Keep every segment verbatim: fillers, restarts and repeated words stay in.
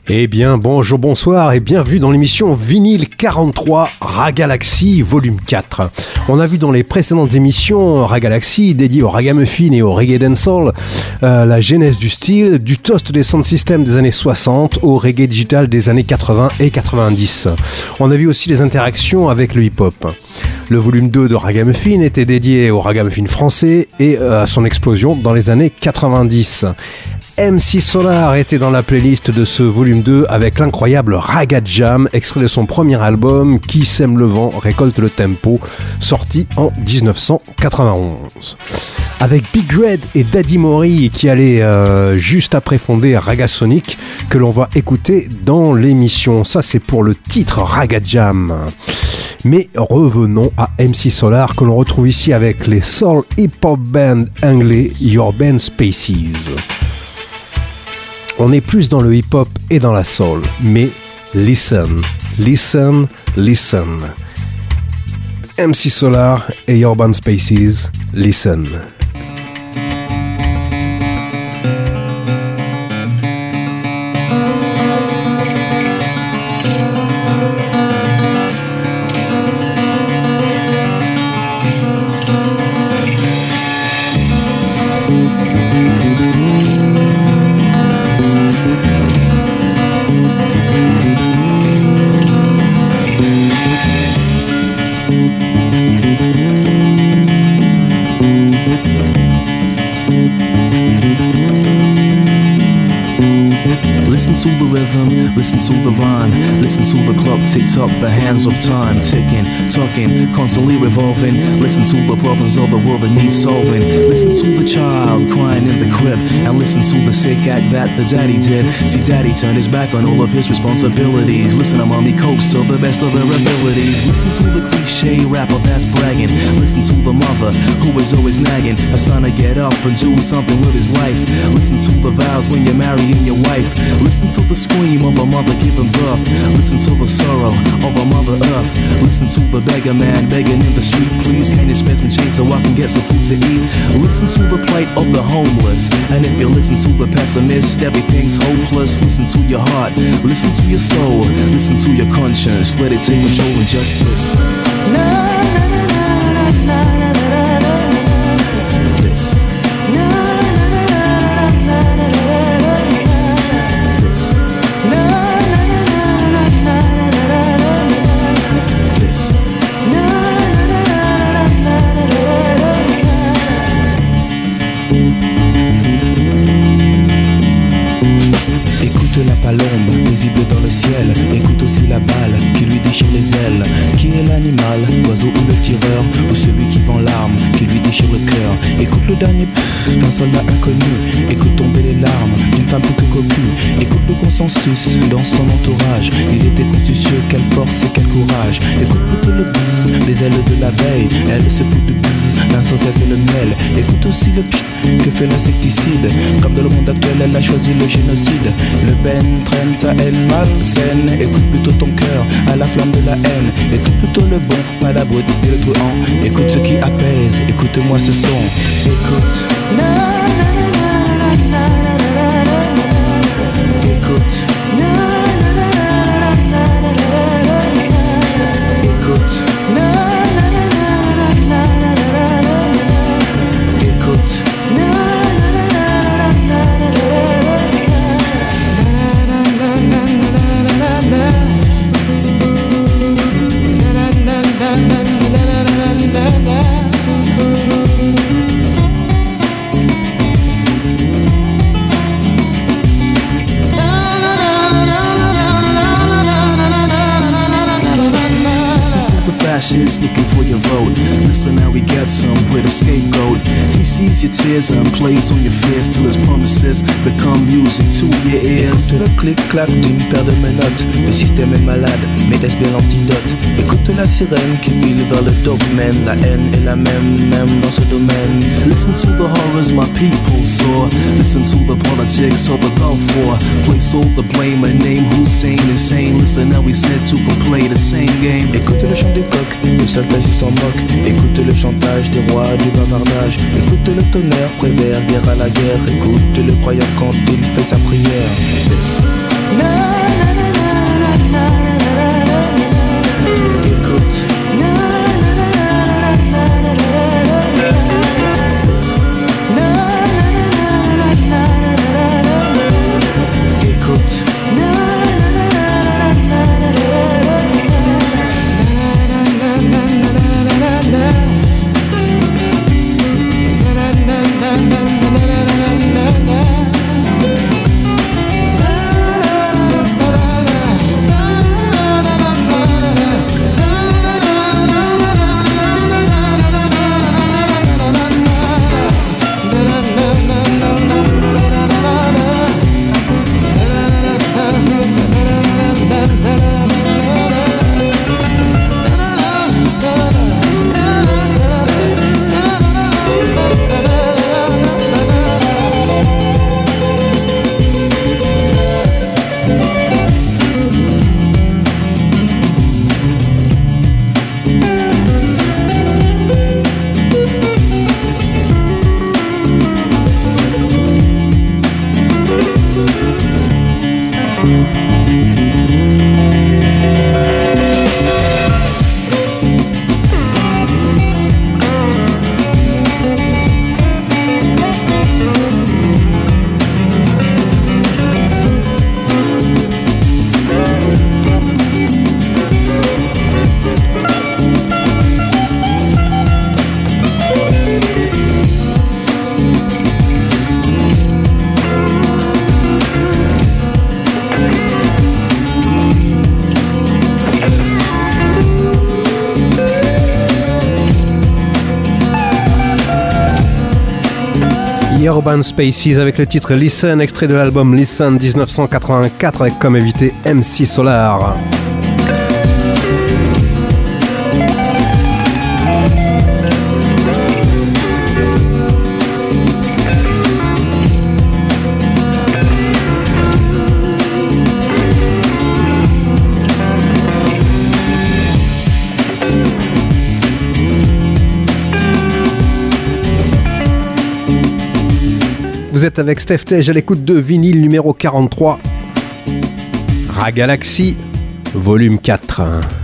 Eh bien, bonjour, bonsoir et bienvenue dans l'émission Vinyle quarante-trois Ragalaxy volume quatre. On a vu dans les précédentes émissions Ragalaxy dédiées au ragamuffin et au reggae dancehall euh, la genèse du style, du toast des sound systems des années soixante au reggae digital des années quatre-vingts et quatre-vingt-dix. On a vu aussi les interactions avec le hip-hop. Le volume deux de Ragamuffin était dédié au ragamuffin français et euh, à son explosion dans les années quatre-vingt-dix. M C Solar était dans la playlist de ce volume deux avec l'incroyable Raga Jam, extrait de son premier album Qui sème le vent, récolte le tempo, sorti en dix-neuf cent quatre-vingt-onze. Avec Big Red et Daddy Mori qui allaient euh, juste après fonder Raga Sonic, que l'on va écouter dans l'émission. Ça c'est pour le titre Raga Jam. Mais revenons à M C Solar que l'on retrouve ici avec les soul hip-hop band anglais Urban Spaces. On est plus dans le hip-hop et dans la soul, mais listen, listen, listen. M C Solar et Urban Spaces, listen. Listen to the rhythm, listen to the rhyme, listen to the clock tick tock, the hands of time ticking, talking, constantly revolving. Listen to the problems of the world that need solving. Listen to the child crying in the crib, and listen to the sick act that the daddy did. See, daddy turned his back on all of his responsibilities. Listen to mommy coast to the best of her abilities. Listen to the cliche rapper that's bragging. Listen to the mother who is always nagging her son to get up and do something with his life. Listen to the vows when you're marrying your wife. Listen to the scream of a mother giving birth. Listen to the sorrow of a mother earth. Listen to the beggar man begging in the street. Please can you spare some change so I can get some food to eat. Listen to the plight of the homeless. And if you listen to the pessimist, everything's hopeless. Listen to your heart, listen to your soul, listen to your conscience. Let it take control and justice. Na, na, na, na, na, na, na, na, na. This. Na, na, na, na, na, na, na, na. Écoute la palombe, visible dans le ciel. Écoute aussi la balle qui lui déchire les ailes. Qui est l'animal, l'oiseau ou le tireur, ou celui qui vend l'arme, qui lui déchire le cœur. Écoute le dernier pff d'un soldat inconnu. Écoute tomber les larmes d'une femme plus que cocue. Écoute le consensus dans son entourage. Il était constitutieux, quelle force et quel courage. Écoute plutôt le bzzz des ailes de l'abeille. Elle se fout du bzzz d'un sans cesse et le miel. Écoute aussi le pchit que fait l'insecticide. Comme dans le monde actuel, elle a choisi le génocide. Le Ben traîne sa haine malsaine. Écoute plutôt ton cœur à la flamme de la haine. Écoute plutôt le bon, pas la brute et le truand. Écoute ce qui apaise, écoute-moi ce son. Écoute. Na, na, na, na, na, na, na, na. Écoute. Na, na, na, na, na, na, na, na. Écoute. Na, na, na, na, na, na, na, na. Écoute. Na, na, na, na, na, na, na. Fascists looking for your vote. Listen, now we get some with a scapegoat. He sees your tears and plays on your fears till his promises become music to your ears. Écoute le clic-clac d'une paire de menottes. Le système est malade, mais laisse bien l'antidote. Écoute la sirène qui file vers le dogman. La haine est la même, même dans ce domaine. Listen to the horrors my people saw. Listen to the politics of the Gulf War. Place all the blame and name Hussein insane. Listen and now we said to come play the same game. Écoute le chant du coq, le solfège il s'en moque. Écoute le chantage des rois du bavardage. Écoute le tonnerre, prévert, guerre à la guerre. Écoute le croyant quand il fait sa prière. C'est... Écoute. Urban Spaces avec le titre Listen, extrait de l'album Listen dix-neuf cent quatre-vingt-quatre avec comme invité M C Solar. Vous êtes avec Steph Tej à l'écoute de vinyle numéro quarante-trois, Ragalaxy, volume quatre.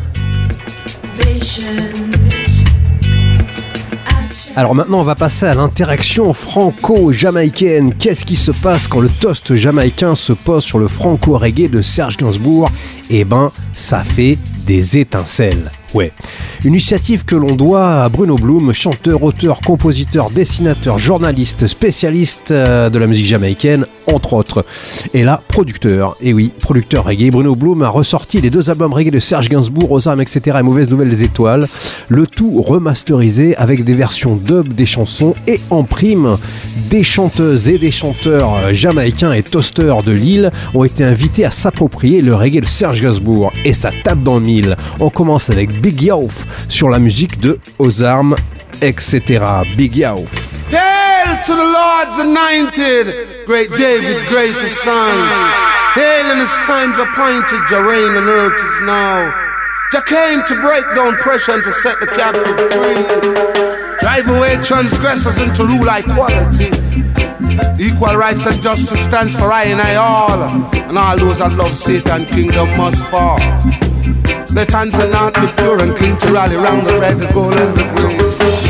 Alors maintenant on va passer à l'interaction franco-jamaïcaine. Qu'est-ce qui se passe quand le toast jamaïcain se pose sur le franco-reggae de Serge Gainsbourg? Eh ben ça fait des étincelles. Ouais, une initiative que l'on doit à Bruno Bloom, chanteur, auteur, compositeur, dessinateur, journaliste, spécialiste de la musique jamaïcaine, entre autres. Et là, producteur, et oui, producteur reggae. Bruno Bloom a ressorti les deux albums reggae de Serge Gainsbourg, aux armes, et cetera et Mauvaise Nouvelle des Étoiles. Le tout remasterisé avec des versions dub des chansons et en prime, des chanteuses et des chanteurs jamaïcains et toasters de l'île ont été invités à s'approprier le reggae de Serge Gainsbourg. Et ça tape dans le mille. On commence avec Big Youf sur la musique de Aux armes, et cetera. Big Youf. Hail to the Lord's anointed, great David, greatest son. Hail in his times appointed, Jah reign on earth is now. Jah came to break down pressure and to set the captive free. Drive away transgressors and to rule equality. Equal rights and justice stands for I and I all. And all those that love Satan kingdom must fall. Let hands and heart be pure and clean to rally round the red, the gold and the green.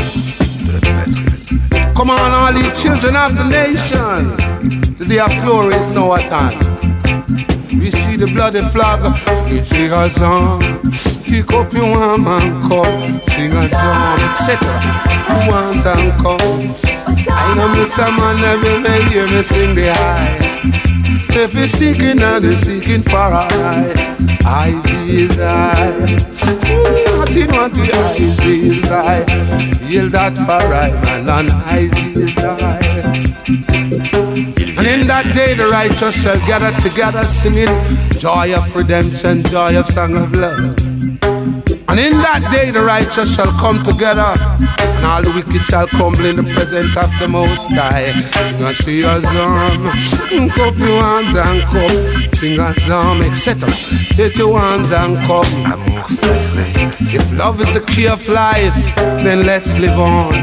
Come on all you children of the nation, the day of glory is now at hand. We see the bloody flag, sing a song, kick up your arm and come, sing a song, et cetera. You want and come. I know me some man never hear me sing the high. If you're seeking and you're seeking for I, I see his eye. Nothing want to I see his eye. Yield that for I, man, and I see his eye. And in that day the righteous shall gather together singing joy of redemption, joy of song of love. And in that day the righteous shall come together and all the wicked shall crumble in the presence of the Most High. Sing a see a song, cup your arms and come. Sing a song, et cetera. Take your arms and come. Amour sacré. If love is the key of life, then let's live on.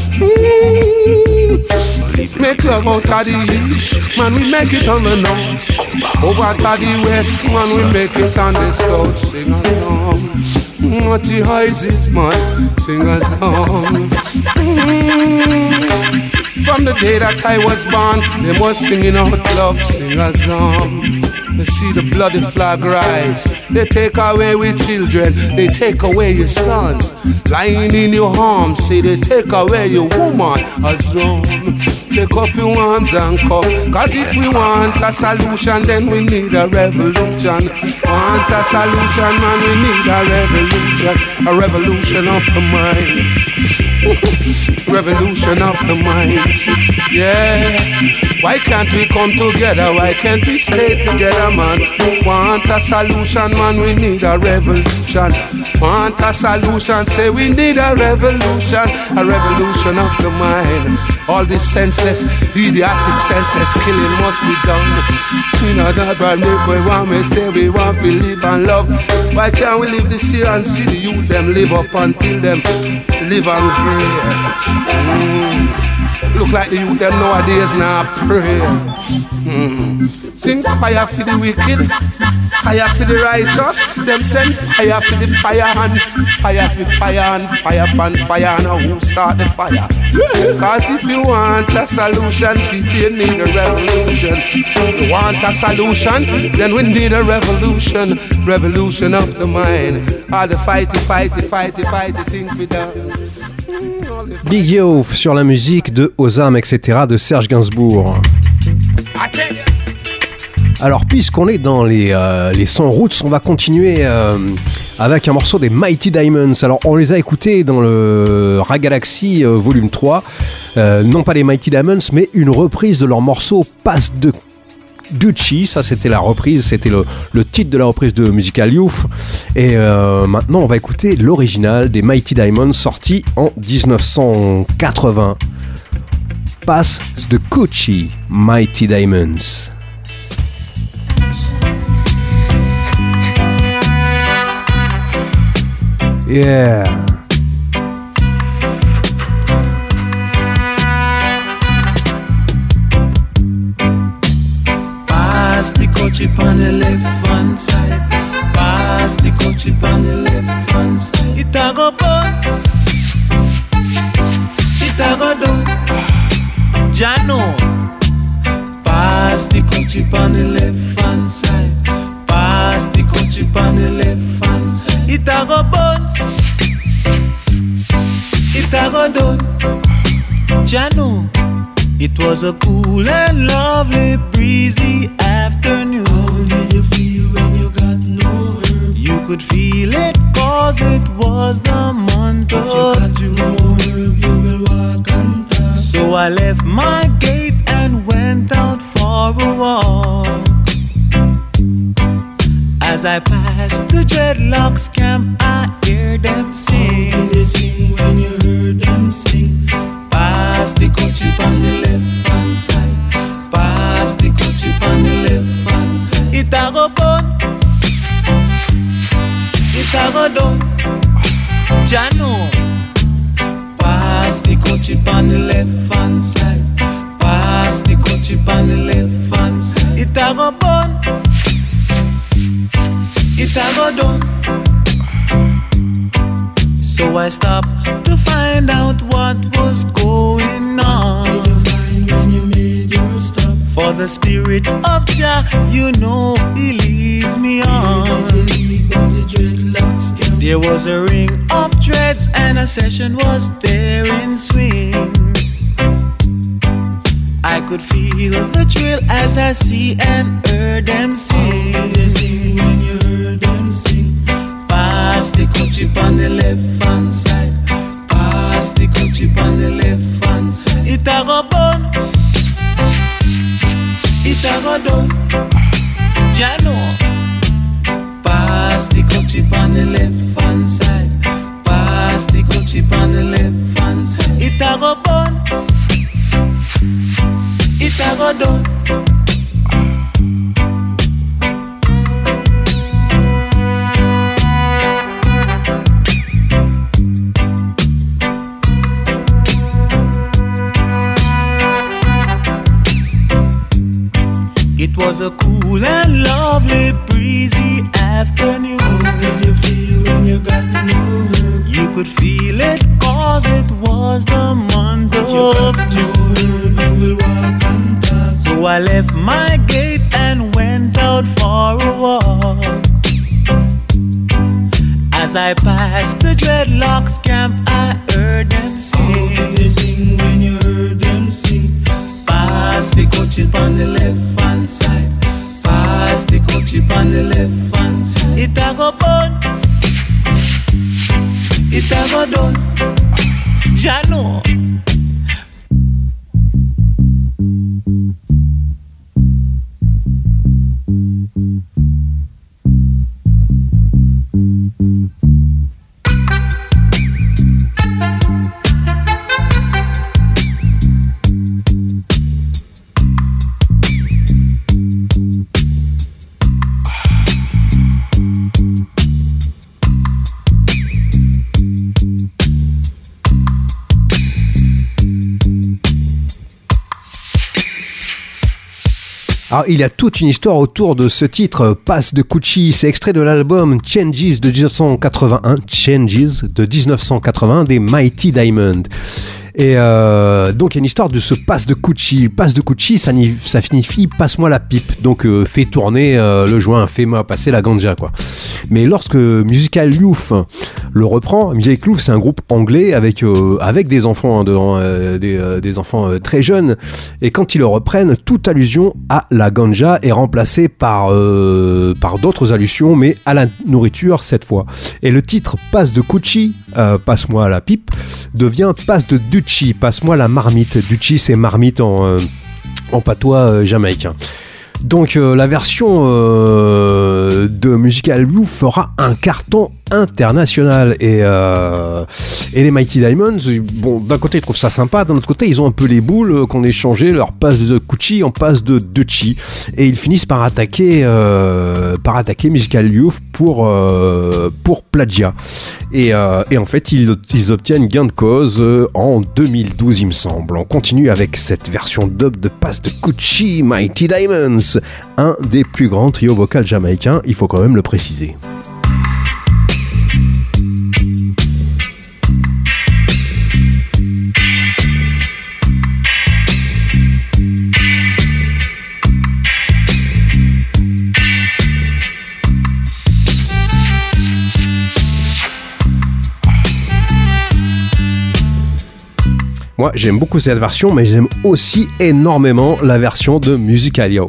Make love out of the east, man, we make it on the north. Over to the west, man, we make it on the south. Sing a song. What the highs is man, sing a song. From the day that I was born, they was singing out love, sing a song. They see the bloody flag rise. They take away with children, they take away your sons. Lying in your arms, say they take away your woman. A song. Take up your arms and come. Cause if we want a solution, then we need a revolution. Want a solution, man, we need a revolution. A revolution of the minds. Revolution of the minds. Yeah. Why can't we come together? Why can't we stay together, man? Want a solution, man, we need a revolution. Want a solution, say we need a revolution. A revolution of the mind. All this senseless, idiotic, senseless killing must be done. We know that but if we want, we say we want to live and love. Why can't we live this here and see the youth them live up until them live and pray? Mm. Look like the youth them nowadays now pray. Mm. Sing fire for the wicked, fire for the righteous. Them send fire for the fire and fire for fire and fire and fire. Now who start the fire? Cause if you want a solution, people need a revolution. You want a solution, then we need a revolution. Revolution of the mind. All the fighty, fighty, fighty, fighty thing for them. Big Yo sur la musique de Ozam, et cetera de Serge Gainsbourg. Alors, puisqu'on est dans les, euh, les sons roots, on va continuer euh, avec un morceau des Mighty Diamonds. Alors, on les a écoutés dans le Ragalaxy euh, volume trois. Euh, non pas les Mighty Diamonds, mais une reprise de leur morceau Pass de Gucci. Ça, c'était la reprise, c'était le, le titre de la reprise de Musical Youth. Et euh, maintenant, on va écouter l'original des Mighty Diamonds, sorti en dix-neuf cent quatre-vingts. Pass de Gucci, Mighty Diamonds. Yeah. Pass the coachy on the left hand side. Pass the coachy on the left hand side. It a go burn. It a go down. Jano. Pass the coachy on the left hand side. Pass the coachy on the left hand side. It a go burn. It a go down. Jano. It was a cool and lovely breezy afternoon. How did you feel when you got no herb? You could feel it cause it was the month of If you got no herb, you will walk and talk. So I left my gate and went out for a walk. As I passed the dreadlocks camp, I hear them sing. How did they sing when you heard them sing? Pass the coachy on the left hand side. Pass the coachy on the left hand side. It a go burn. It a go down. Jano. Pass the coachy on the left hand side. Pass the coachy on the left hand side. It a go burn. It a go down. So I stopped to find out what was going on. Did you find when you made your stop? For the spirit of Jah, you know he leads me on. There was a ring of dreads and a session was there in swing. I could feel the thrill as I see and heard them sing. How did they sing when you heard them sing? Pass the coachy on the left hand side. Pass the coachy on the left hand side. It a go burn. It a go down. Jano. Pass the coachy on the left hand side. Pass the coachy on the left hand side. go burn, it a go done. It was a cool and lovely breezy afternoon. How did you feel when you got no herb? You could feel it cause it was the month If you of got no June. herb, you will walk on top. So I left my gate and went out for a walk. As I passed the dreadlocks camp, I heard them How did sing. they sing when you heard them sing? Pass the coach on the left hand side. Pass the coach on the left hand side. It a go burn, it a go done. Jah know. Alors, il y a toute une histoire autour de ce titre, Pass de Cucci. C'est extrait de l'album Changes de dix-neuf cent quatre-vingt-un, Changes de dix-neuf cent quatre-vingt-un des Mighty Diamond. Et euh, donc il y a une histoire de ce passe de Cucci. Passe de Cucci, ça, ça signifie passe-moi la pipe. Donc euh, fais tourner euh, le joint, fais-moi passer la ganja, quoi. Mais lorsque Musical Youth le reprend, Musical Youth c'est un groupe anglais avec euh, avec des enfants, hein, dedans, euh, des, euh, des enfants euh, très jeunes. Et quand ils le reprennent, toute allusion à la ganja est remplacée par euh, par d'autres allusions, mais à la nourriture cette fois. Et le titre Passe de Cucci, euh, passe-moi la pipe, devient Passe de Ducci, passe-moi la marmite. Ducci c'est marmite en, euh, en patois euh, jamaïcain. Donc euh, la version euh, de Musical Youth fera un carton international et, euh, et les Mighty Diamonds, bon, d'un côté ils trouvent ça sympa, d'un autre côté ils ont un peu les boules qu'on échangeait leur passe de Cucci en passe de Ducci et ils finissent par attaquer euh, par attaquer Musical Youth pour, euh, pour plagiat et, euh, et en fait ils, ils obtiennent gain de cause en deux mille douze il me semble. On continue avec cette version dub de passe de Cucci, Mighty Diamonds, un des plus grands trios vocaux jamaïcains, il faut quand même le préciser. Moi, j'aime beaucoup cette version, mais j'aime aussi énormément la version de Musical Youth.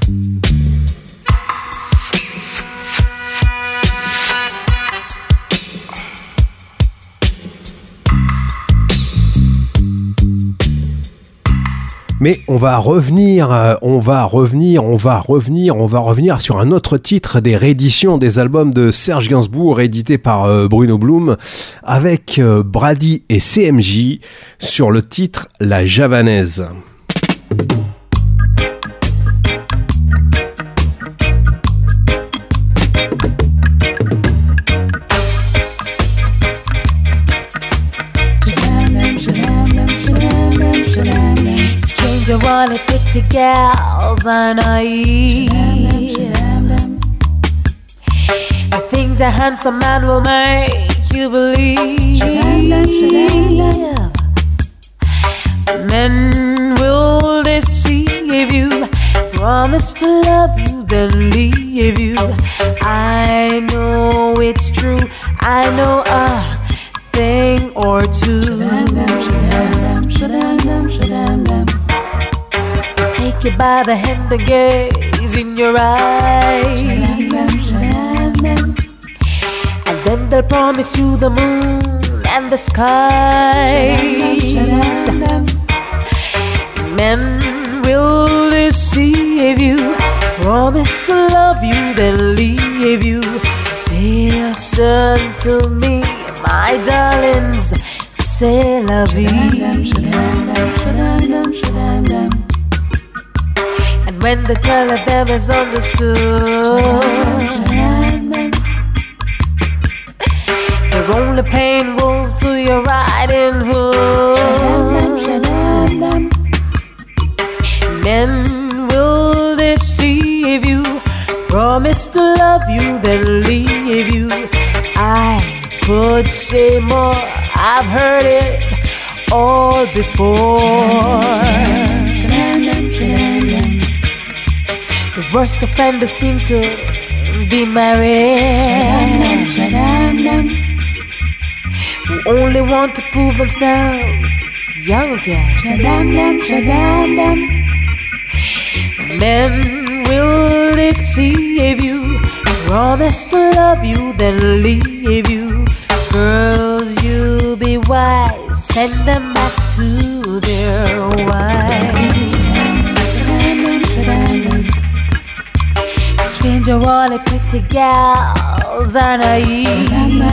Mais on va revenir, on va revenir, on va revenir, on va revenir sur un autre titre des rééditions des albums de Serge Gainsbourg édités par Bruno Blum avec Brady et C M J sur le titre La Javanaise. You wanna pretty gals are naive. The things a handsome man will make you believe. Men will deceive you, promise to love you, then leave you. I know it's true, I know a thing or two. Take you by the hand and gaze in your eyes, and then they'll promise you the moon and the skies. Men will deceive you, promise to love you, then leave you. Listen to me, my darlings, c'est la vie. And when the tell of them is understood, their only pain will through your riding hood. Men will deceive you, promise to love you, then leave you. I could say more, I've heard it all before. The worst offenders seem to be married, who only want to prove themselves young again. Men will deceive you, promise to love you, then leave you. Girls, you be wise, send them back to their wives. Stranger, all the pretty gals are naive.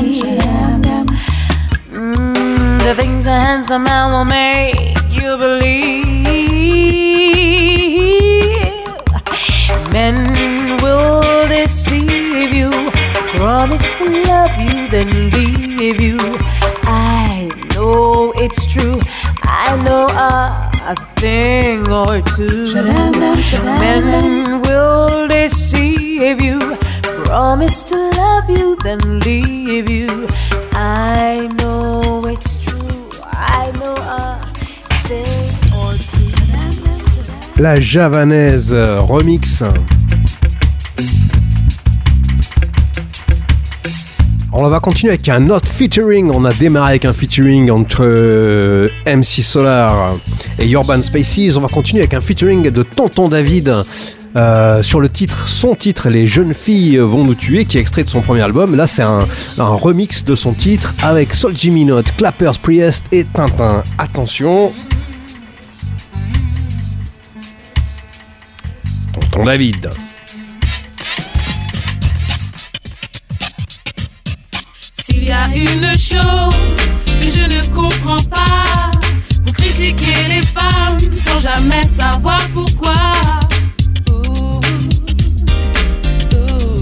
Mm, the things a handsome man will make you believe. Men will deceive you, promise to love you, then leave you. I know it's true, I know a, a thing or two. Men will deceive you, promise to love you, then leave you. I know it's true, I know a thing or two. La Javanaise remix. On va continuer avec un autre featuring. On a démarré avec un featuring entre euh, M C Solar et Urban Spaces. On va continuer avec un featuring de Tonton David euh, sur le titre, son titre, Les jeunes filles vont nous tuer, qui est extrait de son premier album. Là, c'est un, un remix de son titre avec Soul Jimmy Note, Clappers, Priest et Tintin. Attention. Tonton David. S'il y a une chose que je ne comprends pas, vous critiquez les femmes sans jamais savoir pourquoi. Ooh, ooh,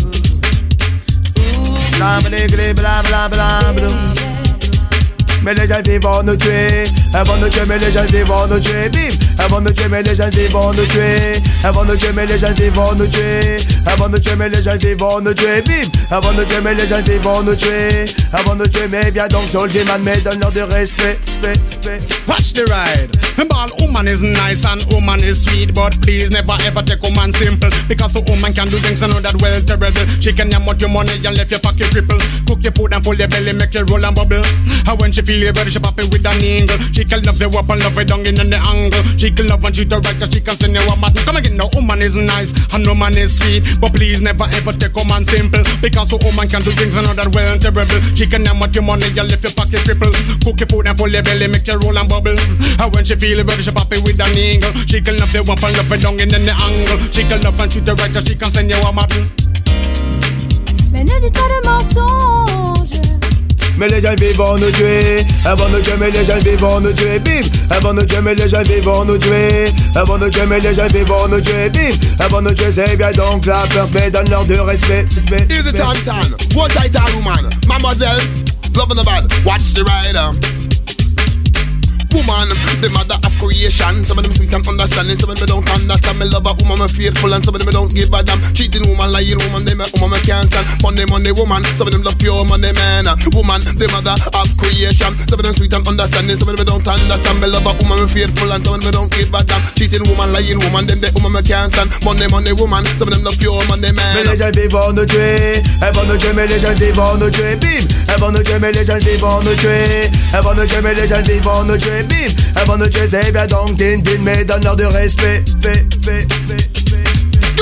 ooh. Bla bla bla bla bla. Mais les jeunes filles vont nous tuer, elles vont nous tuer, mais les jeunes filles vont nous tuer, bim. Elles vont nous tuer, mais les jeunes filles vont nous tuer. Elles vont nous tuer, mais les jeunes filles vont nous tuer. Elles vont nous tuer, mais les jeunes filles vont nous tuer, bim. Elles vont nous tuer, mais les jeunes filles vont nous tuer. Elles vont nous tuer, mais viens donc Soulja Man, mais donne-leur du respect. Watch the ride. Ball woman is nice and woman is sweet, but please never ever take woman simple, because a woman can do things I know that well terrible. She can yam out your money and left your pocket cripple. Cook your food and pull your belly, make you roll and bubble. And when she feel it ready, she pop it with an angle. She can love the weapon, love it down in the angle. She can love and treat her right, cause she can send you a mat. Come again, no woman is nice and woman is sweet, but please never ever take woman simple, because a woman can do things I know that well terrible. She can yam out your money and left your pocket cripple. Cook your food and pull your belly, make you roll and bubble. And when she feel it ready, she pop it with an angle. She can love the weapon, love it down in the angle. She can love and treat her right, cause she can send you a mat. Mais ne dites pas de mensonges. Mais les jeunes filles vont nous tuer, elles vont nous tuer, mais les jeunes filles vont nous tuer, bim. Elles vont nous tuer, mais les jeunes filles vont nous tuer. Elles vont nous tuer, mais les jeunes filles vont nous tuer, bim. Elles vont nous tuer, c'est bien donc la peur, mais donne-leur du respect. Easy Tantan, one title woman, mademoiselle, loving the bad, watch the rider. Woman, the mother of creation. Some of them sweet and understanding, some of them don't understand. Me love a woman, me faithful, and some of them don't give a damn. Cheating woman, lying woman, they make woman me can't stand. Monday, Monday woman, some of them love pure money man. Woman, the mother of creation. Some of them sweet and understanding, some of them don't understand. Me love a woman, me faithful, and some of them don't give a damn. Cheating woman, lying woman, them they woman me can't stand. Monday, Monday woman, some of them love pure money man. Mais les jeunes filles vont nous tuer, elles vont nous tuer, mais les jeunes filles vont nous tuer, bim. Elles vont nous tuer, mais les jeunes filles vont nous tuer. Elles vont nous tuer, mais les jeunes filles vont nous tuer, bim. Elles vont nous tuer, c'est bien donc din din, mais donne-leur du respect. Fait, fait, fait, fait.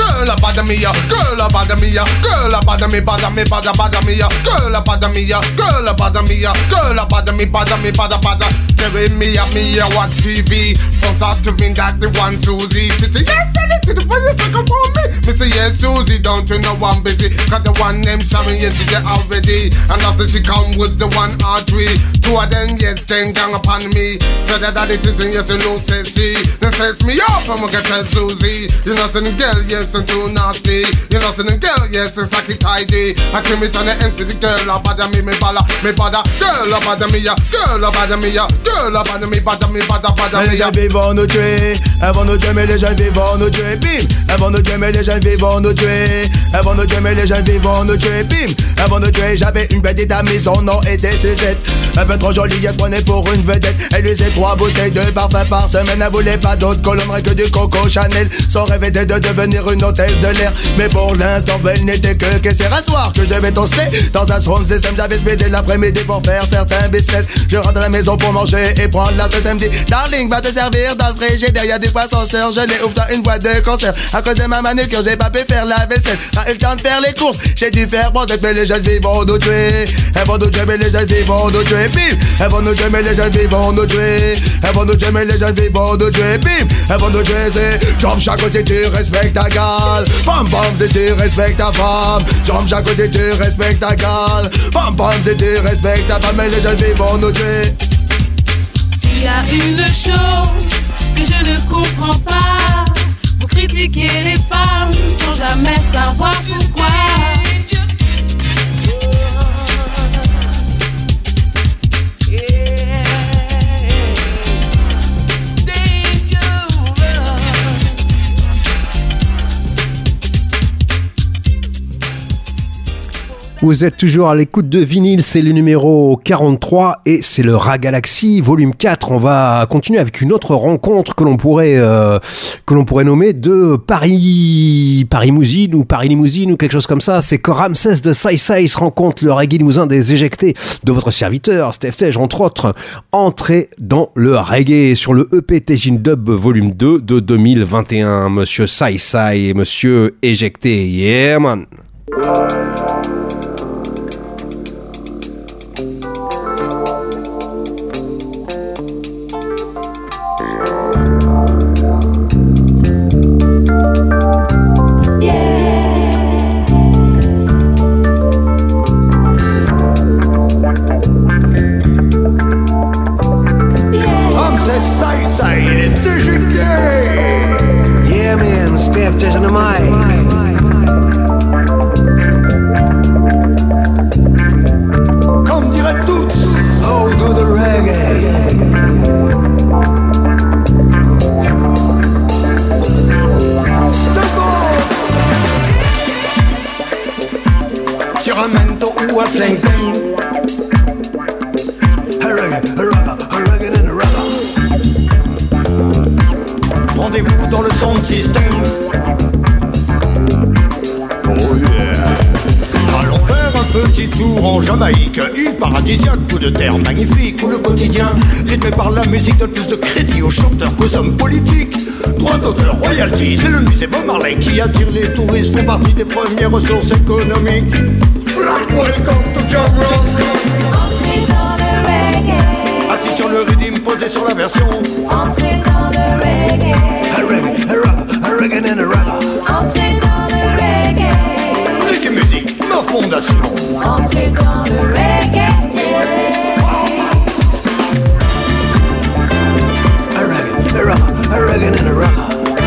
girl a bother me, girl a bother me, girl a bother me, bother me, bother bother me, girl a bother me, girl a bother me, girl a bother me, bother me, bother bother. Telling me a me a watch T V, from start to ring that the one Susie. She say yes, send it to the for you second for me. Me say yes, Susie, don't you know I'm busy? Cause the one named Sharon, yes, she get already. And after she come was the one R three. Two of them, yes, then gang upon me. So that daddy thinking, yes, you know, says she. Then says me off, I'ma get tell Susie. You know, sending girl, yes, and too nasty. You know, sending girl, yes, and sack it tidy. I came it on the M C, the girl, I bother me, me bother, me bother. Girl, I bother me, yeah, girl, I bother me, yeah, girl, I bother me, bother me, bother, bother me. Les jeunes filles vont nous tuer, elles vont nous tuer, mais les jeunes filles vont nous tuer, bim. Elles vont nous tuer, mais les jeunes filles vont nous tuer. Elles vont nous tuer, mais les jeunes filles vont nous tuer, bim. Elles vont nous tuer, j'avais une petite amie, son nom était Suzette. Un peu trop jolie, elle se prenait pour une vedette. Elle usait trois bouteilles de parfum par semaine. Elle voulait pas d'autre colomberie que du Coco Chanel. Son rêve était de devenir une hôtesse de l'air. Mais pour l'instant, elle n'était que caissière. Un soir que je devais toaster dans un sound system. J'avais spédé l'après-midi pour faire certains business. Je rentre à la maison pour manger et prendre la cesse. Elle me dit, darling, va te servir dans le frigidaire. Y'a du poisson surgelé, ouvre dans une boîte de conserve. À cause de ma manucure, j'ai pas pu faire la vaisselle. Pas eu le temps de faire les courses, j'ai dû faire bronzette. Mais les jeunes filles vont nous tuer. Elles vont nous tuer, mais les jeunes filles vont nous tuer. Bim, elles vont nous tuer, mais les jeunes filles vont nous tuer. Elles vont nous tuer, mais les jeunes filles vont nous tuer. Bim, elles vont nous tuer, c'est jambes chaque côté, tu respectes ta gale. Bam bam, c'est tu respectes ta femme. Jambes chaque côté, tu respectes ta gale. Bam bam, c'est tu respectes ta femme. Mais les jeunes filles vont nous tuer. S'il y a une chose que je ne comprends pas, vous critiquez les femmes sans jamais savoir pourquoi. Vous êtes toujours à l'écoute de Vinyle, c'est le numéro quarante-trois et c'est le Ragalaxy volume quatre. On va continuer avec une autre rencontre que l'on pourrait euh, que l'on pourrait nommer de Paris Paris Limousine ou Paris Limousine ou quelque chose comme ça. C'est quand Ramsès de Sai Sai se rencontre le reggae limousin des éjectés de votre serviteur Steph Tej, entre autres. Entrez dans le reggae sur le E P Tejin Dub volume deux de deux mille vingt et un. Monsieur Sai Sai et Monsieur Éjecté, yeah man. Rendez-vous dans le sound system. Oh yeah. Allons faire un petit tour en Jamaïque, île paradisiaque, bout de terre magnifique, où le quotidien, rythmé par la musique, donne plus de crédit aux chanteurs qu'aux hommes politiques. Droit d'auteur, royalties, et le musée Bob Marley qui attire les touristes, font partie des premières ressources économiques. Welcome to Jamrock. Entrez dans le reggae. Assis sur le rythme, posé sur la version. Entrez dans le reggae. A reggae, a rap, a reggae and a rap. Entrez dans le reggae. Reggae musique, ma fondation. Entrez dans le reggae. A reggae, a rap, a reggae and a rap.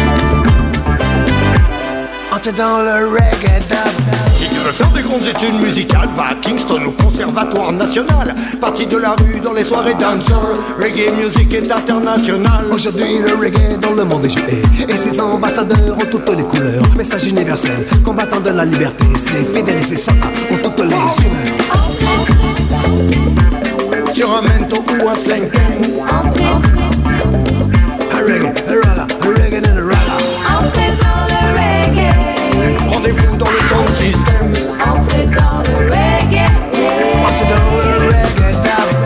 Entrez dans le reggae dub. Si tu veux faire des grandes études musicales, va à Kingston au Conservatoire National. Parti de la rue dans les soirées dancehall, reggae music est international. Aujourd'hui le reggae dans le monde est joué, et ses ambassadeurs ont toutes les couleurs. Message universel, combattant de la liberté, c'est fidèle et c'est ça, ont toutes les humeurs. Sur un mento ou un slang Entrez. A reggae, a raga, a reggae and a raga. Entrez dans le reggae. Rendez-vous dans le sound system. Entrez dans le reggae. Entrez dans le reggae dub.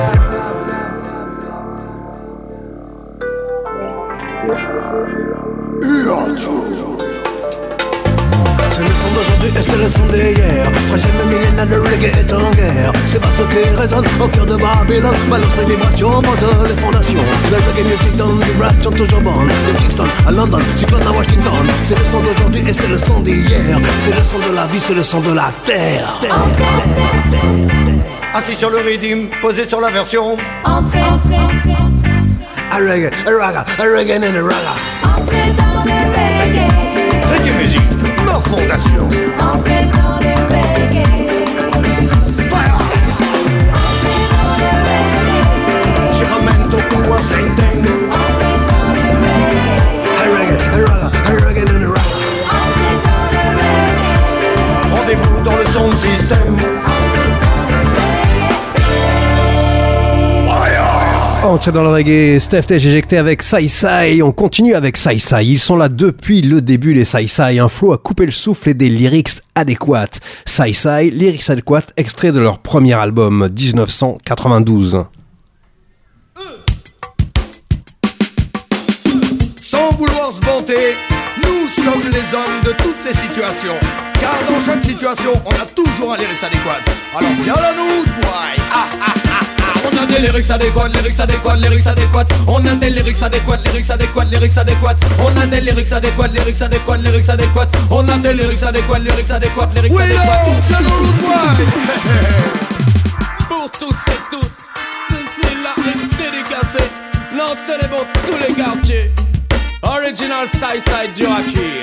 en guerre. C'est parce que résonne au cœur de Babylone. Balance les vibrations, pose les fondations. Le reggae music donne vibration toujours bonne. De Kingston à London, Cyclone à Washington. C'est le son d'aujourd'hui et c'est le son d'hier. C'est le son de la vie, c'est le son de la terre. terre, terre, terre, terre. Assis sur le rythme, posé sur la version. Entrez, entrez, entrez, entrez. A reggae, a raga, a reggae and a raga. Entrez dans le reggae. Reggae music, ma fondation. Entrez dans le reggae. Fire. Entrez dans le reggae. Chiramento ou un saint-ain. Entrez dans le reggae. A reggae, a raga, a reggae and a raga. Entrez dans le reggae. Rendez-vous dans le son système. Entrez dans le reggae, Steph Tej éjecté avec Sai Sai. On continue avec Sai Sai. Ils sont là depuis le début, les Sai Sai. Un flow à couper le souffle et des lyrics adéquates. Sai Sai, lyrics adéquates, extrait de leur premier album, dix-neuf cent quatre-vingt-douze. Sans vouloir se vanter, nous sommes les hommes de toutes les situations. Car dans chaque situation, on a toujours un lyrics adéquat. Alors viens la nous, boy. Ah, ah, ah, ah. On a des lyrics adéquats, lyrics adéquats, lyrics adéquats. On a des lyrics adéquats, lyrics adéquats, lyrics adéquats. On a des lyrics adéquats, lyrics adéquats, lyrics adéquats. On a des lyrics adéquats, lyrics adéquats, lyrics adéquats. Viens nous, boy. Pour tous et toutes, ceci là est dédicacé. Non, tenez bon tous les quartiers. Original Sai Sai Joachim.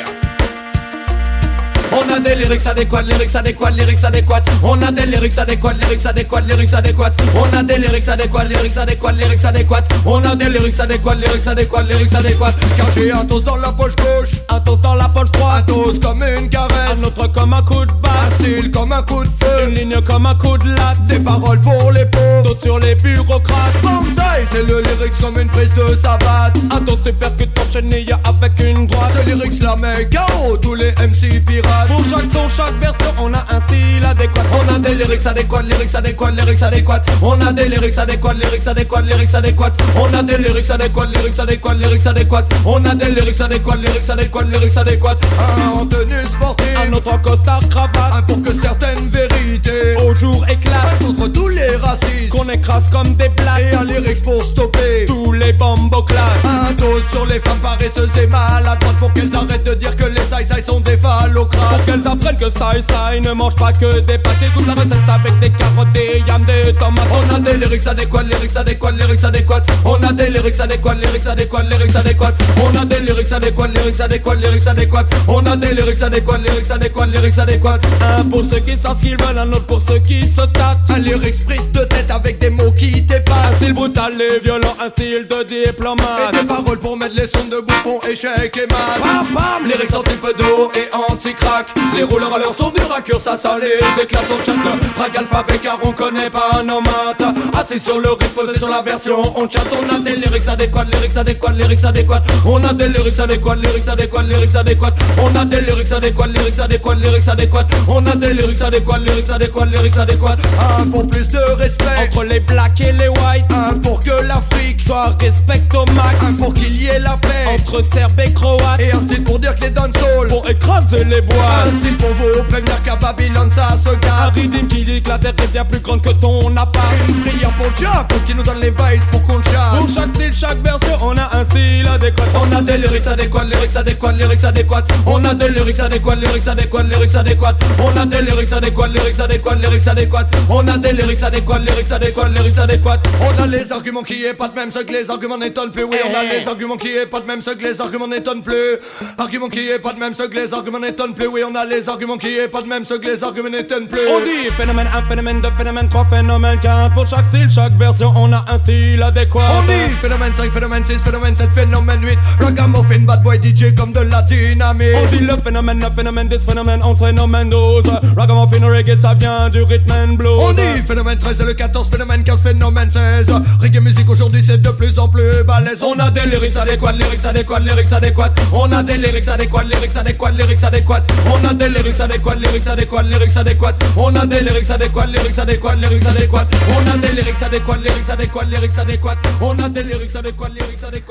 On a des lyrics adéquats, lyrics adéquats, lyrics adéquats. On a des lyrics adéquats, lyrics adéquats, lyrics adéquats. On a des lyrics adéquats, lyrics adéquats, lyrics adéquats. On a des lyrics adéquats, lyrics adéquats, lyrics adéquats. Car j'ai un toast dans la poche gauche, un toast dans la poche droite, un toast comme une caresse, un autre comme un coup de basse, un style comme un coup de feu, une ligne comme un coup de latte, des paroles pour les pauvres, d'autres sur les bureaucrates. Banzai, c'est le lyrics comme une prise de savate, un toast super que t'enchaînes avec une droite. Ce lyrics là met K O tous les M C pirates. Pour chaque son, chaque version, on a un style adéquat. On a des lyrics adéquats, lyrics adéquats, lyrics adéquats. On a des lyrics adéquats, lyrics adéquats, lyrics adéquats. On a des lyrics adéquats, lyrics adéquats, lyrics adéquats. On a des lyrics adéquats, lyrics adéquats, lyrics adéquats. Un en tenue sportive, un autre en costard cravate, un pour que certaines vérités au jour éclatent contre tous les racistes qu'on écrase comme des blagues. Et un lyrics pour stopper tous les bomboclats. Un dos sur les femmes paresseuses et maladroites pour qu'elles arrêtent de dire que les Sai-Sai sont des phallocrates. Pour qu'elles apprennent que Sai Sai ne mange pas que des pâtes. Écoute la recette avec des carottes, des yams, des tomates. On a des lyrics adéquats, lyrics adéquats, lyrics adéquats. On a des lyrics adéquats, lyrics adéquats, lyrics adéquats. On a des lyrics adéquats, lyrics adéquats, lyrics adéquats. On a des lyrics adéquats, lyrics adéquats, lyrics adéquats. Un pour ceux qui savent ce qu'ils veulent, un autre pour ceux qui se tâtent. Un lyrics prise de tête avec des mots qui t'épatent. Un style brutal et violent, un style de diplomate. Et des paroles pour mettre les sons de bouffon, échec et mat. Bam bam. Lyrics anti-pedo et anti-crack. Les rouleurs à leur son du racure, ça ça les éclate. On chante le rag alphabet car on connaît pas un homate. Assis sur le rythme, posé sur la version, on chante. On a des lyrics adéquats, lyrics adéquats, lyrics adéquats. On a des lyrics adéquats, lyrics adéquats, lyrics adéquats. On a des lyrics adéquats, lyrics adéquats, lyrics adéquats. On a des lyrics adéquats, lyrics adéquats, lyrics adéquats. Un pour plus de respect entre les blacks et les whites. Un pour que l'Afrique soit respect au max. Un pour qu'il y ait la paix entre Serbes et Croates. Et un style pour dire que les dancehall pour écraser les bois. Un style pour vous prévenir qu'à Babylone ça se gâte. Un rythme qui dit que la terre est bien plus grande que ton appart. Une prière pour Jah pour qu'il nous donne les vibes pour qu'on chatte. Pour chaque style, chaque version, on a un style adéquat. On a des lyrics adéquats, lyrics adéquats, lyrics adéquats. On a des lyrics adéquats, lyrics adéquats, lyrics adéquats. On a des lyrics adéquats, lyrics adéquats, lyrics adéquats. On a des lyrics adéquats, lyrics adéquats, lyrics adéquats. On a les arguments qui est pas de même, ceux que les arguments n'étonnent plus. Oui, on a les arguments qui est pas de même, ceux que les arguments n'étonnent plus. Arguments qui est pas de même, ceux que les arguments n'étonnent plus. Oui, on a les arguments qui est pas de même, ceux que les arguments n'étonnent plus. On dit phénomène, un phénomène, deux phénomènes, trois phénomènes, qu'un pour chaque style, chaque version, on a un style adéquat. On dit phénomène cinq, phénomène six, phénomène sept, phénomène huit. Ragamuffin, bad boy, D J comme de la dynamite. On dit le phénomène neuf, phénomène dix, phénomène onze, phénomène douze. Ragamuffin, reggae, ça vient du rhythm and blues. On dit phénomène treize et le quatorze, phénomène quinze, phénomène seize. Reggae musique aujourd'hui c'est de plus en plus balèze. On a des lyrics adéquats, lyrics adéquats, lyrics adéquats. On a des lyrics adéquats, lyrics adéquats, lyrics adéquats. On a des lyrics adéquats, lyrics adéquats, lyrics adéquats. On a des lyrics adéquats, lyrics adéquats, lyrics adéquats. On a des lyrics adéquats, lyrics adéquats, lyrics adéquats. On a des lyrics adéquats, lyrics adéquats.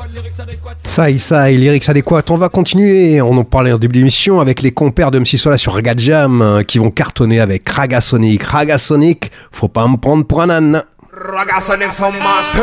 Ça, ça, et lyrics adéquates. On va continuer, on en parlait en début d'émission, avec les compères de M C Sola sur Raga Jam euh, qui vont cartonner avec Raga Sonic. Raga Sonic, faut pas me prendre pour un âne. Raga Sonic sont massives.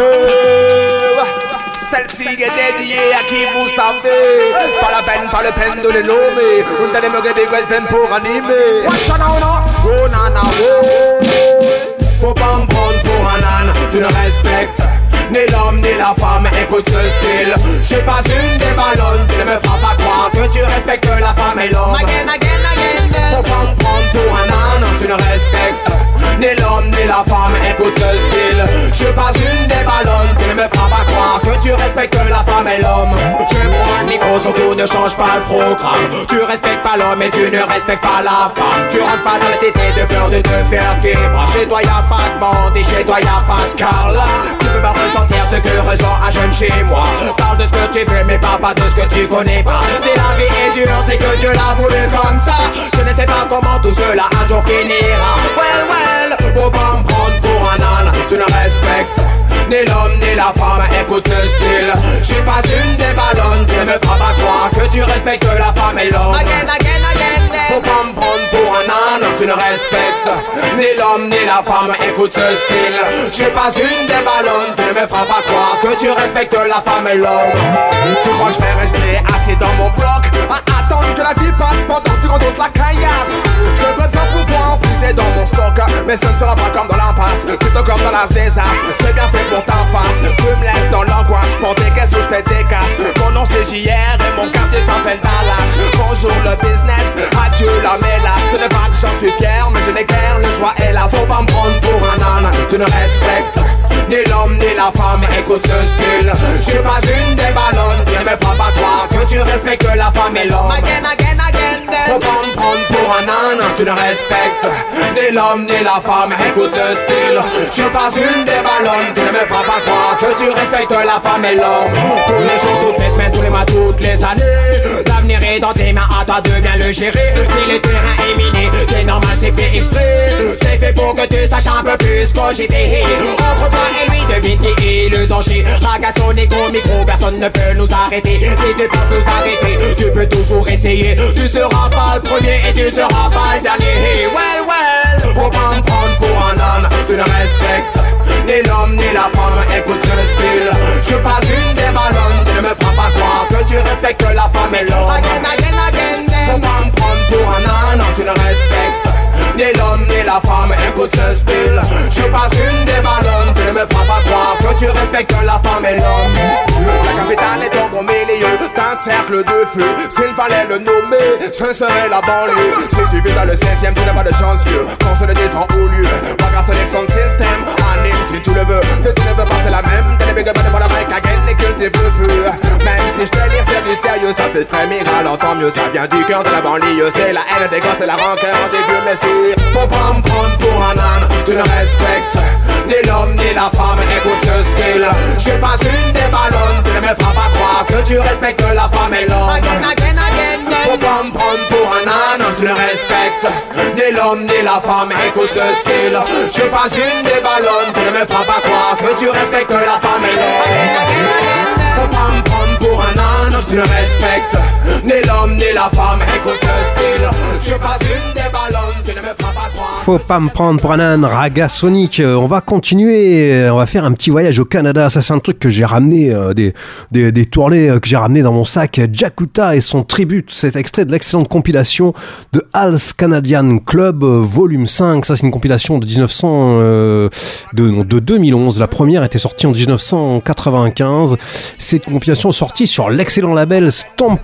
Celle-ci est dédiée à qui vous savez. Pas la peine, pas le peine de les nommer. On allait me regarder girlfriend pour animer. Watch out now, now. Oh, nana, oh. Faut pas me prendre pour un âne, tu ne respectes ni l'homme ni la femme, écoute ce style. Je suis pas une des ballonnes, tu ne me feras pas croire que tu respectes la femme et l'homme. Again, again, again. Faut pas me prendre pour un âne, tu ne respectes ni l'homme ni la femme, écoute ce style. Je suis pas une des ballonnes, tu ne me feras pas croire que tu respectes la femme et l'homme. Tu prends le micro, surtout ne change pas le programme. Tu respectes pas l'homme et tu ne respectes pas la femme. Tu rentres pas dans la cité de peur de te faire québra. Chez toi y'a pas de bande et chez toi y'a pas de Scarla. Tu peux pas ressentir ce que ressent un jeune chez moi. Parle de ce que tu veux mais parle pas de ce que tu connais pas. Si la vie est dure, c'est que Dieu l'a voulu comme ça. Je ne sais pas comment tout cela un jour finira. Well, well, faut pas me prendre pour un âne, tu ne respectes ni l'homme ni la femme, écoute ce style. Je suis pas une des ballonnes, tu ne me feras pas croire que tu respectes la femme et l'homme. Again, again, again, again. Faut pas me prendre pour un âne, tu ne respectes ni l'homme ni la femme, écoute ce style. Je suis pas une des ballonnes, tu ne me feras pas croire que tu respectes la femme et l'homme. Tu crois que je vais rester assis dans mon bloc à attendre que la vie passe pendant que tu endosses la caillasse? Je devrais pas pouvoir puiser dans mon stock, mais ce ne sera pas comme dans l'impasse, plutôt comme dans l'as des as. C'est bien fait pour ta face, tu me laisses dans l'angoisse. Pour des caisses où je fais des casses. Mon nom c'est J R et mon quartier s'appelle Dallas. Bonjour le business, adieu la mélasse. Ce n'est pas que j'en suis fier, mais je n'ai guère le joie hélas. Faut pas me prendre pour un âne, tu ne respectes ni l'homme ni la femme, écoute ce style. Je suis pas une des ballonnes, tu ne me feras pas croire que tu respectes la femme et l'homme. Again, again, again, then. Faut pas me prendre pour un âne, tu ne respectes ni l'homme ni la femme, écoute ce style. Je suis pas une des ballonnes, tu ne me feras pas croire que tu respectes la femme et l'homme. Tous les jours, toutes les semaines, tous les mois, toutes les années. L'avenir est dans tes mains, à toi de bien le gérer. Si le terrain est miné, c'est normal, c'est fait exprès. C'est fait pour que tu saches un peu plus cogiter. Entre toi et lui, devine qui est le danger. Raga Sonic au micro, personne ne peut nous arrêter. Si tu penses nous arrêter, tu peux toujours essayer. Tu seras pas le premier et tu seras pas le dernier. Well, well, faut pas me prendre pour un âne, tu ne respectes ni l'homme ni la femme, écoute ce style. Je suis pas une des ballonnes, tu ne me feras pas croire que tu respectes la femme et l'homme. Again, again, again, then. Faut pas me prendre pour un âne, tu ne respectes ni l'homme ni la femme, écoute ce style. Je suis pas une des ballonnes, tu ne me feras pas croire que tu respectes la femme et l'homme. La capitale est au bon milieu d'un cercle de feu. S'il fallait le nommer, ce serait la banlieue. Si tu vis dans le seizième, tu n'as pas de chance que qu'on se le descend au lieu. Raga Sonic son système, anime si tu le veux. Si tu ne veux pas c'est la même, t'es les big up de la mic again et cultive le feu. Même si je te lire c'est du sérieux, ça te ferait mire, alors tant mieux, ça vient du cœur de la banlieue. C'est la haine des gosses, c'est la rancœur des vieux messieurs. Faut pas me prendre pour un âne, tu ne respectes ni l'homme ni la femme, écoute ce style. Je suis pas une des ballonnes, tu ne me feras pas croire que tu respectes la femme et l'homme. Again, again, again, again. Faut pas me prendre pour un âne, tu ne respectes ni l'homme ni la femme, écoute ce style. Je suis pas une des ballonnes, tu ne me feras pas croire que tu respectes la femme et l'homme. Again, again, again, again. Faut pas me prendre pour un âne, tu ne respectes ni l'homme ni la femme, écoute ce style. Je suis pas une des ballonnes, tu ne me feras pas croire. Faut pas me prendre pour un âne, Raga Sonic. Euh, on va continuer, on va faire un petit voyage au Canada. Ça, c'est un truc que j'ai ramené, euh, des, des, des tournées euh, que j'ai ramené dans mon sac. Jakuta et son tribute, cet extrait de l'excellente compilation de Hal's Canadian Club, euh, volume cinq. Ça, c'est une compilation de dix-neuf cents, euh, de, non, de deux mille onze. La première était sortie en dix-neuf cent quatre-vingt-quinze. C'est une compilation sortie sur l'excellent label Stomp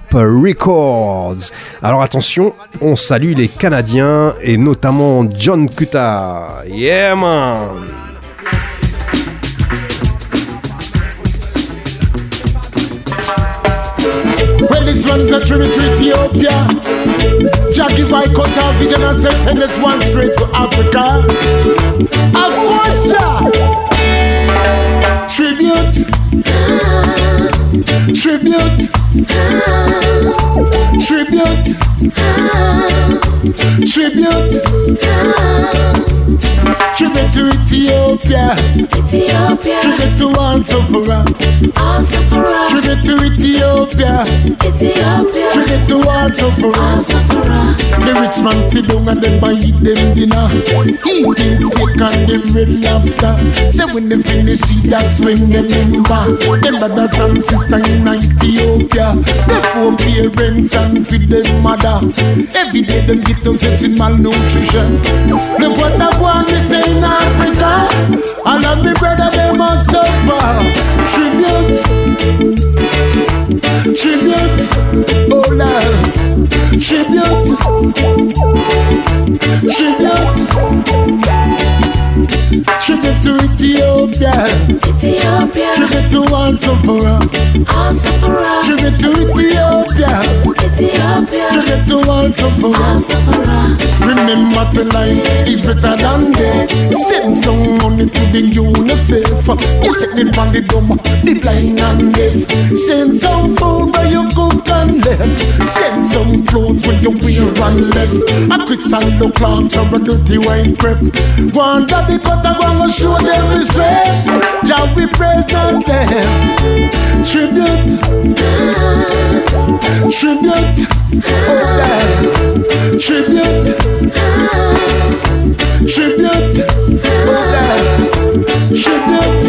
Records. Alors attention, on salue les Canadiens et notamment John Kuta. Yeah man. Well, this one's a tribute to Ethiopia. Jackie Waikota, Vision and says send this one straight to Africa. Of course, Jack. Tribute. Tribute. Tribute. Tribute. Tribute Sugar to Ethiopia, Ethiopia. Sugar to Ansafara, Ansafara. Sugar to Ethiopia, Ethiopia. Sugar to Ansafara, Ansafara. The rich man sit down and them buy eat them dinner, eating steak and them red lobster. Say when they finish eat, that's when they remember them brothers and sisters in Ethiopia. They four parents and feed them mother. Every day them get to fixing malnutrition. Look what I want to say in Africa. All of me brother they must suffer. Tribute, tribute, oh Lord, tribute, tribute, tribute to Ethiopia, Ethiopia. tribute to Ansafara, Ansafara. tribute to Ethiopia, Ethiopia. tribute to Ansafara. Ansafara. Remember to life is better than death. Send some money to the UNICEF. You take the from the dumb, the blind and deaf. Send some food where you cook and left. Send some clothes when you wear and left. A crystal look clown from a dirty wine prep. One that the cutter gonna show them respect. Jah we praise not them. Tribute, tribute, oh damn. Tribute, tribute, oh damn. Tribute,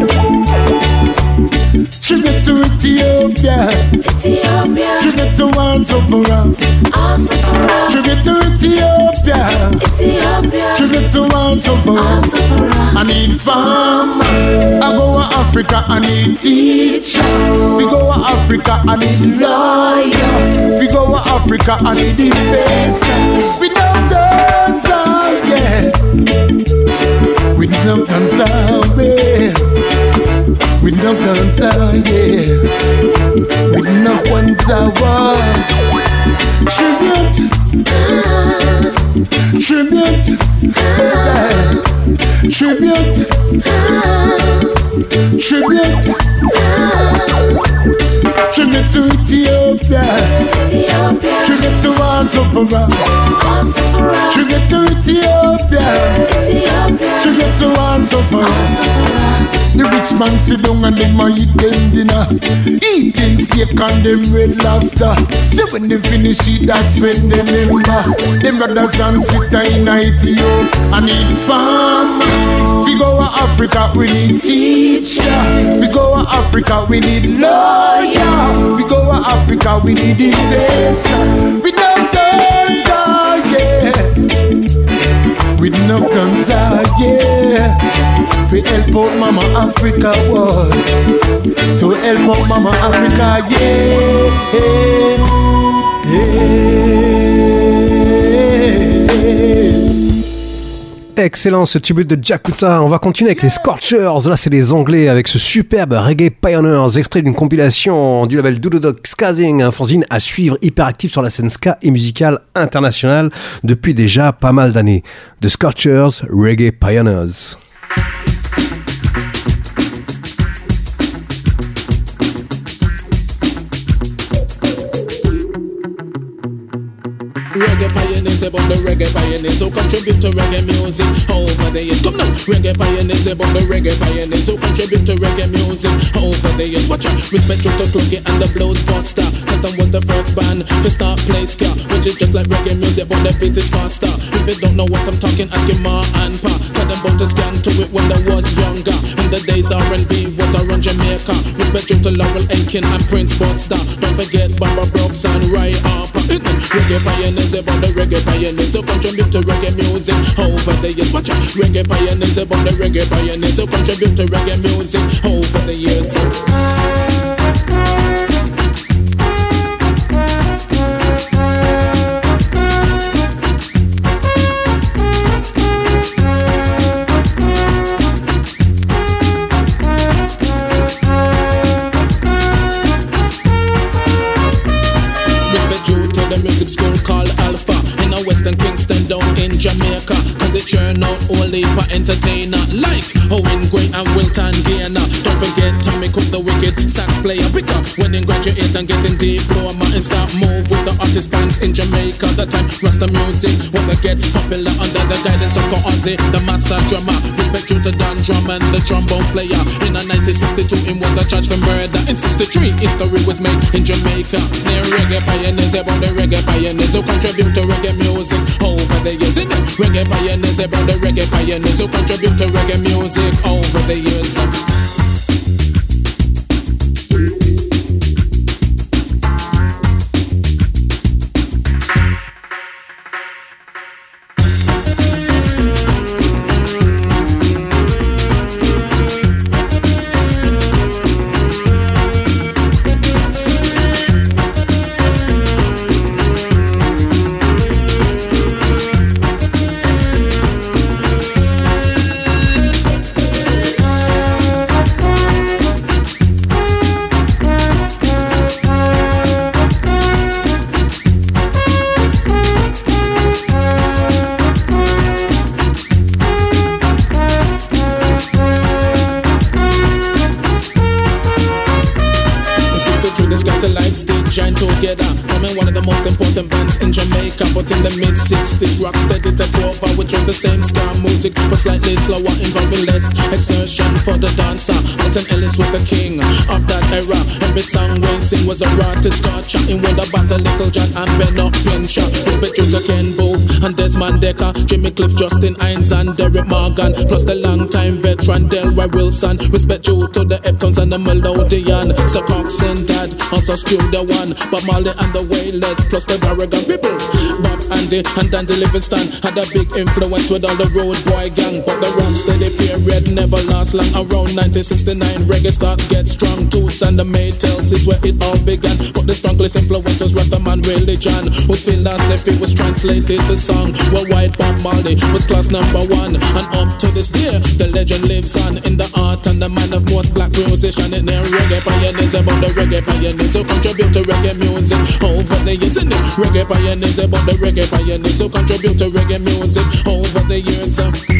tribute to Ethiopia, Ethiopia. tribute to Ansafara, Ansafara. tribute to Ethiopia, Ethiopia. tribute to Ansafara. Ansafara. I need farmer, I go to Africa, I need teacher. We go to Africa, I need lawyer. We go to Africa, I need investor. We don't dance out, yeah. We don't dance out, yeah. We don't dance out, yeah. We don't dance out. Tribute, tribute, tribute, tribute, tribute to Ethiopia, Ethiopia. tribute to Ansafara, Ansafara. tribute to Ethiopia, Ethiopia. tribute to Ansafara. Ansafara. The rich man sit down and them a eat them dinner, eating steak and them red lobster. So when they finish it, that's when they remember them brothers and sisters in Ethiopia. I need farmer. We go to Africa, we need teacher. We go to Africa, we need lawyer. We go to Africa, we need investor. We don't dance, oh yeah. We don't dance, oh yeah. We help out Mama Africa, boy. To help out Mama Africa, yeah, yeah, yeah. Excellent ce tube de Jakuta. On va continuer avec les Scorchers. Là, c'est les Anglais avec ce superbe Reggae Pioneers, extrait d'une compilation du label Doodle Dog Skazing, un fanzine à suivre, hyper actif sur la scène ska et musicale internationale depuis déjà pas mal d'années. The Scorchers, Reggae Pioneers. Reggae pioneers about the reggae pioneers who contribute to reggae music over the years. Come now, reggae pioneers about the reggae pioneers who contribute to reggae music over the years. Watch out, respect to the Clunky and the Blues Buster. Cause them was the first band to start play ska, which is just like reggae music, but the beat is faster. If you don't know what I'm talking, ask your ma and pa. Tell them about to scan to it when they was younger. In the days R and B was around Jamaica. Respect to Laurel Aitken and Prince Buster. Don't forget Barbara Brooks and Ray Harper. Reggae pioneers about the reggae pioneers who contribute to reggae music over the years. Watch out, reggae pioneers about the reggae pioneers who contribute to reggae music over the years. Respect due to the music school called Alpha in a Western Kingston down in Jamaica. Cause it churn out only for entertainer like Owen Gray and Wilton Gaynor. Don't forget Tommy Cook, the wicked sax player. Pick up when in graduate and getting diploma and start move with the artist bands in Jamaica. The time Rasta music was a get popular under the guidance of Ozzy, the master drummer. Respect due to Don Drummond, the trombone player. In nineteen sixty-two, him was a charge for murder. In sixty-three, history was made in Jamaica. Near reggae pioneers, about the reggae pioneers who contribute to reggae music over the years. In reggae pioneers, about the reggae pioneers who contribute to reggae music over the years. Join together, forming one of the most important bands in Jamaica. But in the mid-sixties, Rocksteady took over, which was the same ska music, but slightly slower, involving less exertion for the dancer. Alton Ellis was the king of that era. Every song we sing was a rotted ska, chatting with about a Little John and Benno Pinchot. Respect to Ken Booth and Desmond Decker, Jimmy Cliff, Justin Hines and Derek Morgan, plus the long-time veteran Delroy Wilson. Respect you to the Eptons and the Melodian, Sir Cox and Dad, also Studio One. Bob Marley and the Wailers, plus the Darrigan people. Bob Andy and Dandy Livingston had a big influence with all the road boy gang. But the Rocksteady period never lasts long. Around nineteen sixty-nine, reggae start get strong. Toots and the Maytals is where it all began. But the strongest influence was Rastaman religion, whose philosophy was translated to song. Well, white Bob Marley was class number one, and up to this day, the legend lives on in the art and the mind of most black musicians. In their reggae pioneers, about the reggae pioneers who contribute to reggae music over the years. In the reggae pioneers, about the reggae pioneers who contribute to reggae music over the years.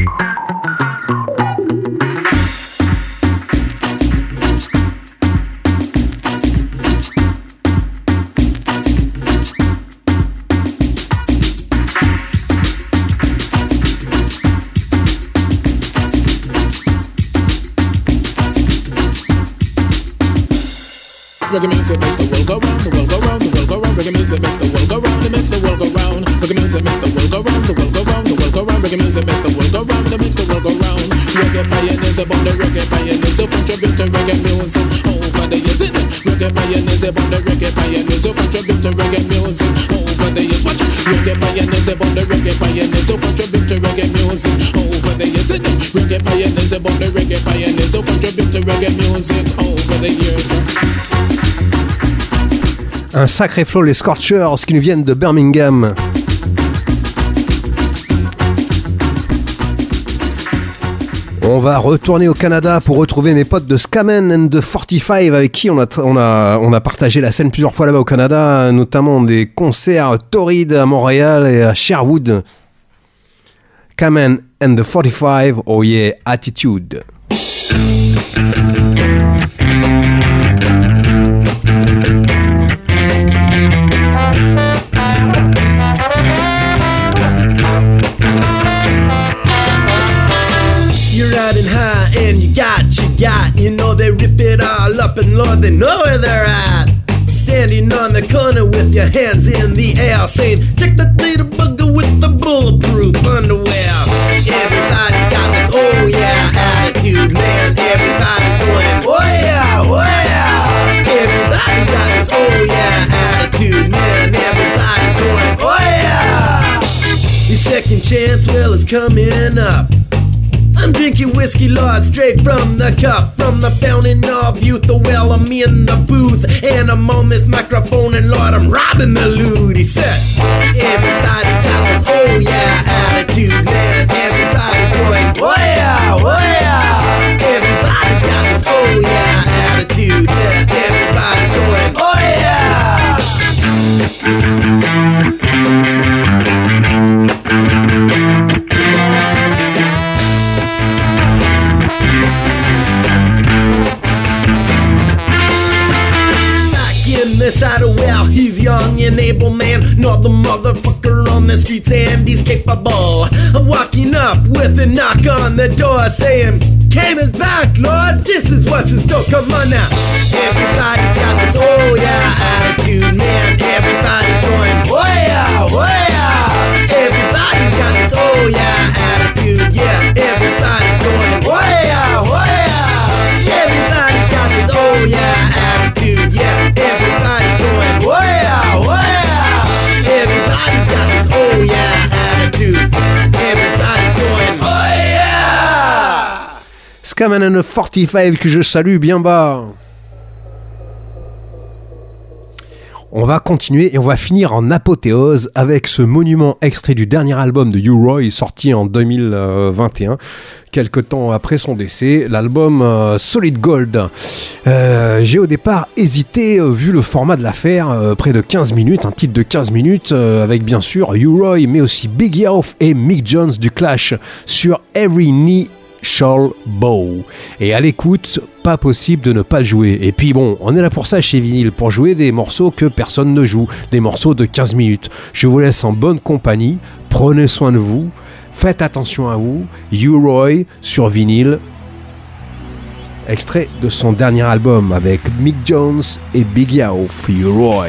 Reggae music makes the world go round, the world go round, the world go round. Reggae music makes the world go round, it makes the world go round. Reggae music makes the world go round, the world go round, the world go round. Reggae music makes the world go round, it makes the world go round. Reggae pioneers about the reggae pioneers who contribute to reggae music over the years. Reggae pioneers about the reggae pioneers who contribute to reggae music over the years. Watch it. Reggae pioneers about the reggae pioneers who contribute to reggae music over the years. Reggae pioneers about the reggae pioneers who contribute to reggae music over the years. Un sacré flow, les Scorchers, qui nous viennent de Birmingham. On va retourner au Canada pour retrouver mes potes de Skamen and the forty-five avec qui on a, on a, on a partagé la scène plusieurs fois là-bas au Canada, notamment des concerts torrides à Montréal et à Sherwood. Skamen and the forty-five, oh yeah, attitude. Riding high and you got, you got, you know they rip it all up and Lord, they know where they're at. Standing on the corner with your hands in the air saying, check that little bugger with the bulletproof underwear. Everybody's got this oh yeah attitude, man. Everybody's going, oh yeah, oh yeah. Everybody's got this oh yeah attitude, man. Everybody's going, oh yeah. Your second chance, well, is coming up. I'm drinking whiskey, Lord, straight from the cup, from the fountain of youth. Oh, well, I'm in the booth, and I'm on this microphone, and Lord, I'm robbing the loot. He said, everybody got this oh yeah attitude, man. Everybody's going, oh yeah, oh yeah. Everybody's got this oh yeah attitude, man. Everybody's going, oh yeah. In this outer well, he's young and able man, not the motherfucker on the streets, and he's capable of walking up with a knock on the door saying, "Came is back, Lord, this is what's in store, come on now." Everybody's got this oh yeah attitude, man, everybody's going oh yeah, oh yeah. Everybody's got this oh yeah attitude, yeah, everybody's going oh yeah, oh yeah. Everybody's got this oh yeah attitude, yeah, everybody's going oh yeah, oh yeah. Everybody's got this oh yeah attitude, everybody's going oh yeah. Scaman quarante-cinq que je salue bien bas. On va continuer et on va finir en apothéose avec ce monument extrait du dernier album de U-Roy sorti en deux mille vingt et un, quelque temps après son décès, l'album euh, Solid Gold. Euh, j'ai au départ hésité, euh, vu le format de l'affaire, euh, près de quinze minutes, un titre de quinze minutes, euh, avec bien sûr U-Roy, mais aussi Biggie Off et Mick Jones du Clash sur Every Knee Shall Bow. Et à l'écoute, pas possible de ne pas le jouer. Et puis bon, on est là pour ça chez Vinyl, pour jouer des morceaux que personne ne joue, des morceaux de quinze minutes. Je vous laisse en bonne compagnie, prenez soin de vous, faites attention à vous. U-Roy sur Vinyl, extrait de son dernier album avec Mick Jones et Biggie Off, U-Roy.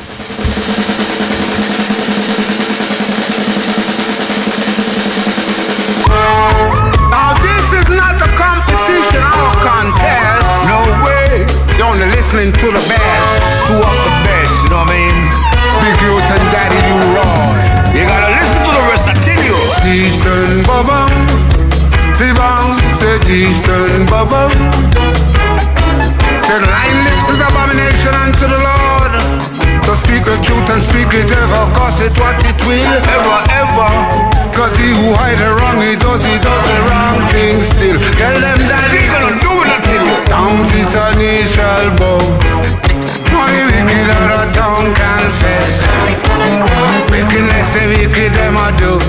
Listening to the best, two of the best, you know what I mean? Big Youth and Daddy U-Roy. You gotta listen to the rest, I tell you. Decent bubble, T-bang, say decent bubble. Say the lying lips is abomination unto the Lord. So speak the truth and speak it ever, cause it what it will, ever, ever. Cause he who hide the wrong, he does, he does the wrong thing still. Tell them that he gonna do it until you. Down sister knee shall bow. Only wicked out of tongue confess. Wickedness the wicked them a do.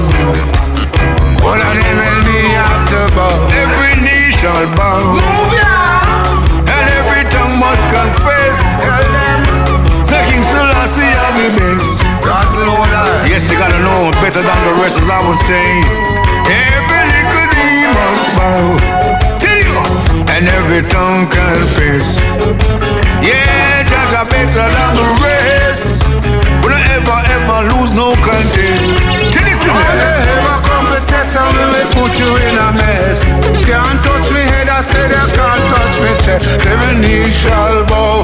All of them and me have to bow. Every knee shall bow. Move ya! And every tongue must confess. Tell them. Say King Selassie have the best. God know that. Yes, you gotta know better than the rest, as I was saying. Every little knee must bow. And every tongue confess. Yeah, that's a better than the rest. We don't ever, ever lose no contest. Tell it to me. All they ever come to test and we will put you in a mess. Can't touch me head, I say they can't touch me chest. Every knee shall bow.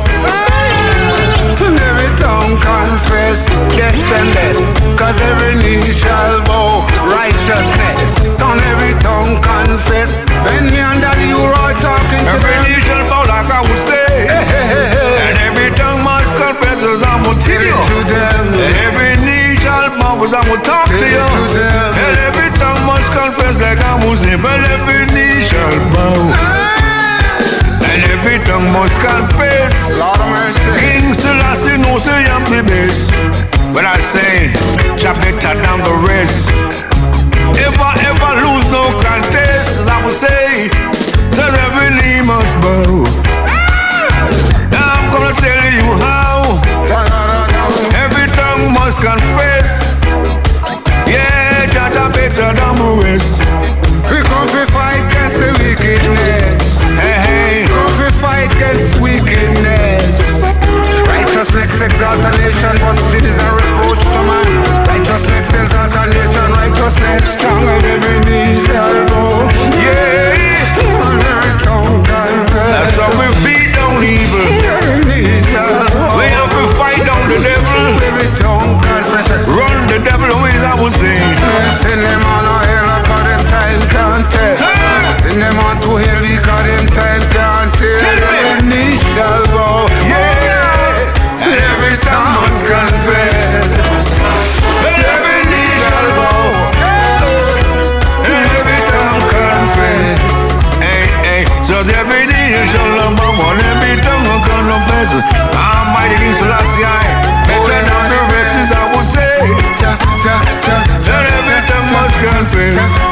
And every tongue confess. Yes and yes. Cause every knee shall bow. Righteousness. On every tongue confess. When me and Daddy U-Roy talking to every them. Knee shall bow like I would say. Hey, hey, hey, hey. And every tongue must confess as I'm gonna tell you. To them. And every knee shall bow as I'm gonna talk to you. To them. And every tongue must confess like I'm gonna say. But every knee shall bow. And every tongue must confess. Lord of mercy. King Selassie knows say I'm the best. When I say, chop better than the rest. Ever, ever lose no contest, as I would say. Says every knee must bow. Now I'm gonna tell you how. Every tongue must confess. Yeah, that are better than the rest. We come to fight against the wickedness. Hey, hey. We come to fight against wickedness. Righteousness exalt a nation, but sin is a reproach to man. Righteousness exalt a nation, righteousness strong and every knee shall bow. Yeah, on every tongue confess. That's how we beat down evil. Every knee shall bow. We have to fight down the devil. Every tongue confess. Run the devil away, as I was saying. Send them on a hell, cause them time can't tell. Send them on to hell, because them time can't tell. Every knee shall bow. Yeah. And every tongue must confess. And every knee shall bow. And every tongue confess. Hey, hey. So every knee shall bow. And every tongue will confess. Almighty King Selassie, better than the rest, as I would say. And every tongue must confess.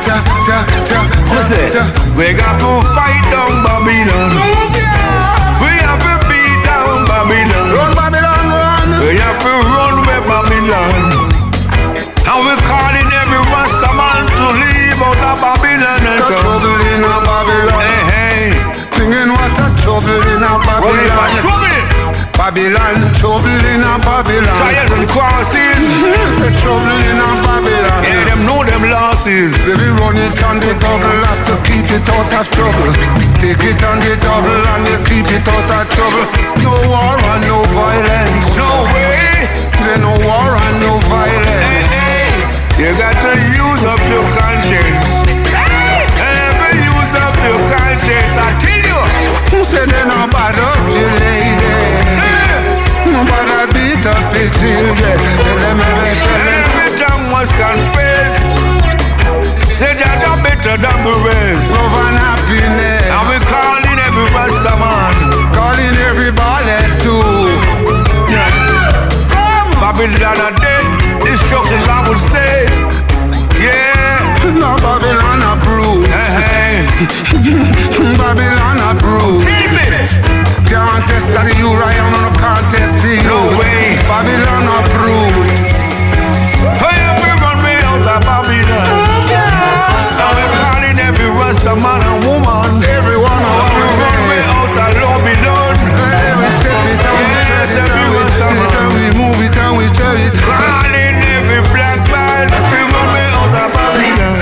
cha, cha, cha, Listen, cha. we got to fight down Babylon. We have to beat down Babylon. Run Babylon, run. We have to run with Babylon. And we calling every Rasta man to leave out of Babylon and Got trouble in a Babylon. Hey, hey. Singing what a trouble in a Babylon. Only for trouble. Babylon, trouble in a Babylon. Trials and crosses. Say trouble in a Babylon. Yeah, them know them losses. If we run it on the double, have to keep it out of trouble. Take it on the double and you keep it out of trouble. No war and no violence. No way. There's no war and no violence. Hey, hey. You got to use up your conscience. Hey. Never use up your conscience, I tell you. Who said they no bad up the lady? Nobody beat up his children. Tell them every tell them. Every tongue must confess. Say that you're better than the rest. Love and happiness. And we calling every Rasta man. Calling everybody too. Yeah. Babylon are dead. Destruction, I would say. Yeah. No Babylon are bruised. Hey, hey. Babylon are bruised. Tell me. Can't test that you right on no contest to you. No way. Babylon are bruised. Hey, we run way out of Babylon. Now we calling every Rasta man and woman. Everyone of us. We run way out of Babylon. Hey, we step it down, yes, we every Rasta it man. and we move it and we tell it. Calling every black man. We run way out of Babylon.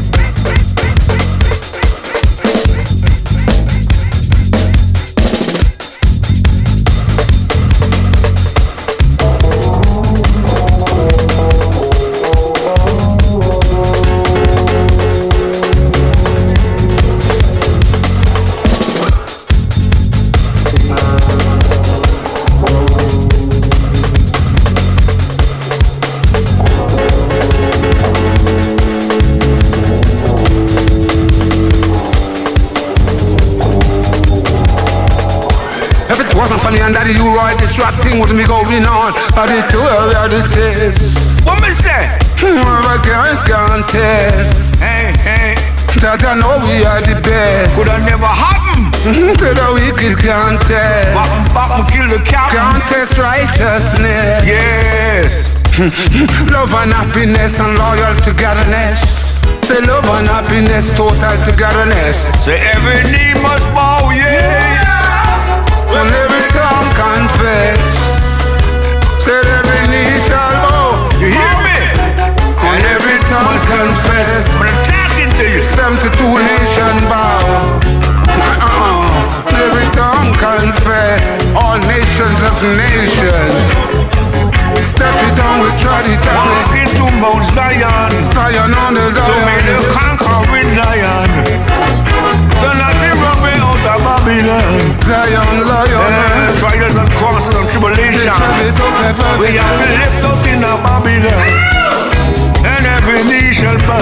Wasn't funny and daddy, you right, this rap thing wouldn't be going on. But it's too early at the test. What me say? Our guys can't test. Hey, hey. That I know we are the best. Could have never happen. To the wicked can't test. Bop, bop, kill the captain. Can't test righteousness. Yes. Love and happiness and loyal togetherness. Say love and happiness, total togetherness. Say every knee must bow, yeah. And every tongue confess. Say every knee shall bow. You hear me? And every tongue must confess. I'm talking to you. seventy-two nation bow. Uh-uh. Every tongue confess. All nations of nations. Step it down, we trod it down. Walk into Mount Zion. Zion on the To me the conquering lion. So nothing wrong way out of Babylon. Zion, lion. Yeah, trials and crosses and tribulation. We have to lift out in a Babylon. And every knee shall bow.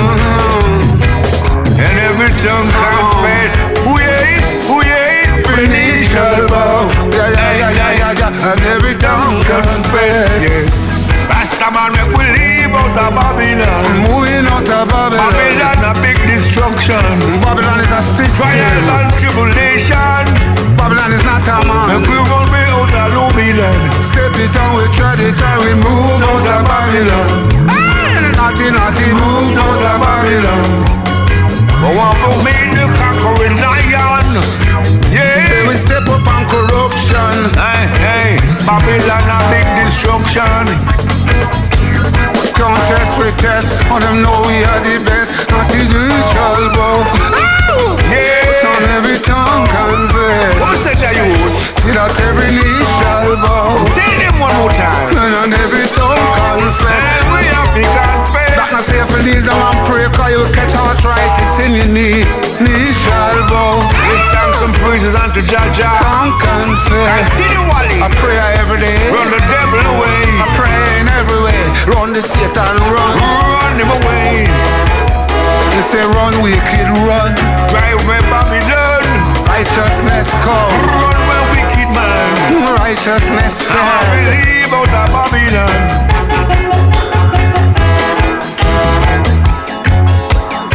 And every tongue confess. Who ye, who ye, every knee shall bow. Yeah, yeah, yeah, yeah, yeah, yeah. And every tongue confess. Yes. Rastaman make we leave out of Babylon. Moving out of Babylon. Babylon a big destruction. Babylon is a system. Trials and tribulation. Babylon is not a man. And we run way out of Babylon. Step it down, we tread it and we move out of Babylon. Naughty, naughty, move out of Babylon. But one for me the conquering lion. Yeah. We step up on corruption. Hey, hey, Babylon a big destruction. Can't test, we test. On them know we are the best. Naughty, we shall bow. Yeah. On every tongue confess. What say that you would? That every knee shall bow. Say them one more time. And on every tongue confess. And we have to confess. That's not say if you kneel down and pray, cause you catch arthritis in your knee. Knee shall bow. We sing some praises unto Jah Jah. Tongue confess. Continually. I pray every day. Run the devil away. I pray in every way. Run the Satan, run. Run him away. You say run, wicked, run. Drive where Babylon. Righteousness come. Run where wicked man. Righteousness I stand. believe out of Babylon.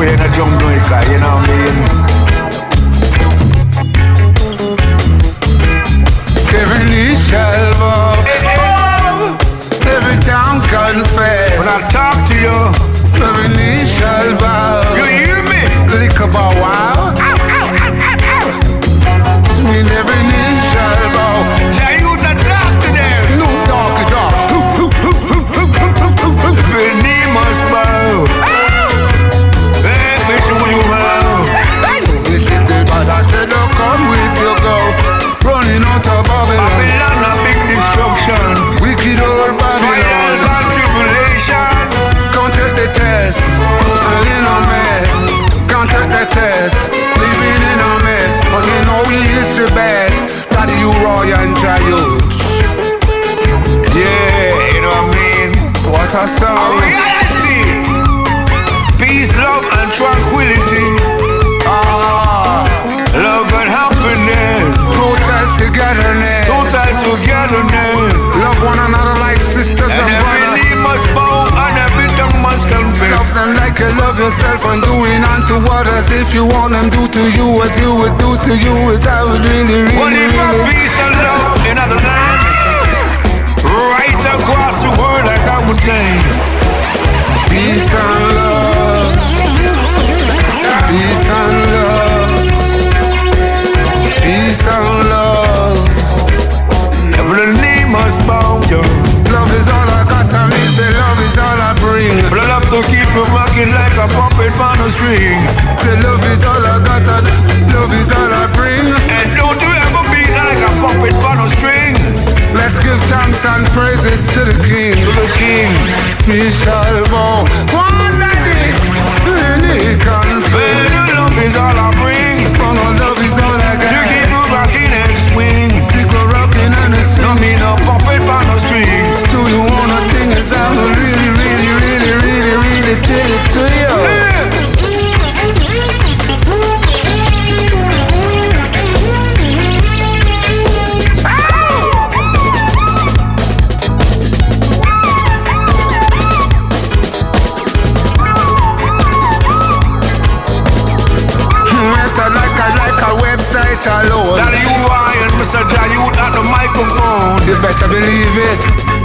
way in a Jamaica, you know what I mean? Every knee shall bow, every tongue confess. When I talk to you, every knee shall bow. You hear me? Lick about wow. This mean every knee shall bow. Now you not talk to them. Snoop Dogg it up. Every knee must bow. Hey, bitch, when you bow. It's the bad I said, oh, come with your go. Running out of Babylon. Babylon, a big destruction. Wicked old Babylon. Trials and tribulation. Can't take the test. Living in a mess. Can't take the test. Living in a mess. But you know he is the best. Daddy, you Roy and Giants. Yeah, you know what I mean? What a song. A reality. Peace, love, and tranquility. Ah, love and happiness. Total togetherness. Total togetherness. Love one another like sisters and, and brothers. Every knee must bow and every tongue must confess. Love them like you love yourself and doing unto others. If you want them do to you as you would do to you, as I would really, really, One really. really peace and love in other land. Right across the world, like I would say. Peace and love. Peace and love. Peace and love. Every knee must bow, yeah. Love is all I got and me say love is all I bring. But I love to keep you rocking like a puppet on a string. Say love is all I got and love is all I bring. And don't you ever be like a puppet on a string. Let's give thanks and praises to the King. To the King. He shall bow. One daddy, and he confess. Well, love is all I bring. Oh no, love is all I got. To keep you rocking and swing. Stick a rocking and a swing. No mean a puppet on a string. Do you wanna think it's time to really, really, really, really, really tell it to you? Yeah. Alone. That you are and Mister Jayut at the microphone. You better believe it.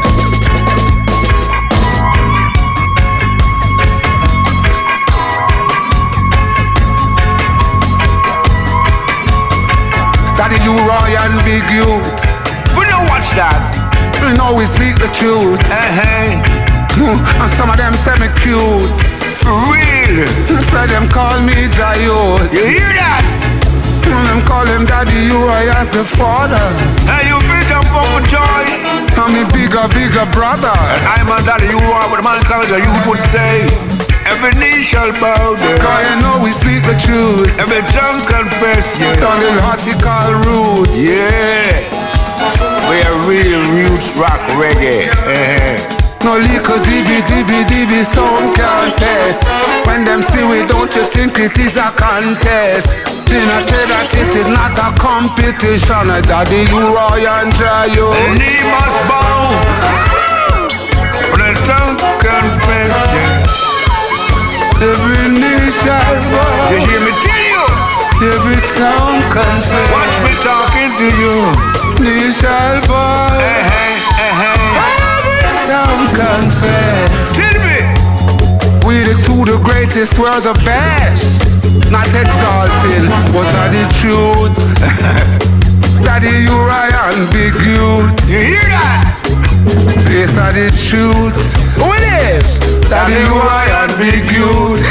Daddy, you Roy and Big Youth. We don't watch that. We know we speak the truth. Uh-huh. And some of them say me cute. Real. So them call me Jayut. You hear that? And them call him Daddy, you Roy as the father. And you bitch up for joy. I'm a bigger, bigger brother. And I'm a Daddy, you are with man college, you would say. Every knee shall bow down. Cause you know we speak the truth. Every tongue confess, yeah. Tongue is hortical root. Yeah. We are real roots rock reggae. Uh-huh. No little dibby dibby dibby sound contest. When them see we, don't you think it is a contest? Then I tell that it is not a competition. Daddy, you Roy and Jayo. The knee must bow. When the tongue confess, yeah. Every knee shall bow. You hear me tell you? Every tongue confess. Watch me talking to you. Knee shall bow. Uh-huh, uh-huh. Tongue confess. Tell me. We the two the greatest, we're the best. Not exalting, but are the truth. Daddy, you Ryan, Big Youth. You hear that? Yes, are the truth. Who it is? Daddy, you Ryan, Big Youth.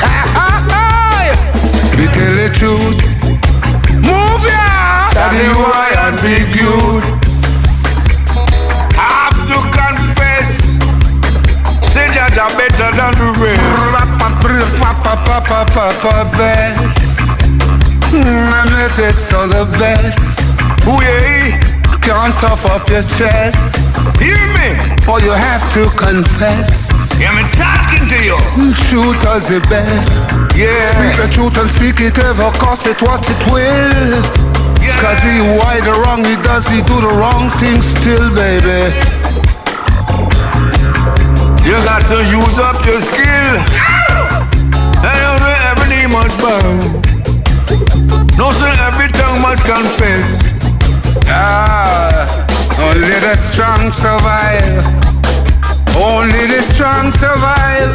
We tell the truth. Move ya. Daddy, you Ryan, Big Youth. I have to confess. Say that I'm better than the rest. Best. I'm the text of the best. Ooh, yeah. Can't tough up your chest. Hear me? Or you have to confess. Yeah, I'm talking to you. Truth is the best. Yeah. Speak the truth and speak it ever, cost it what it will. Yeah. Cause he why the wrong he does, he do the wrong thing still, baby. You got to use up your skill. And every knee must bow. No, sir, every tongue must confess. Ah, only the strong survive. Only the strong survive.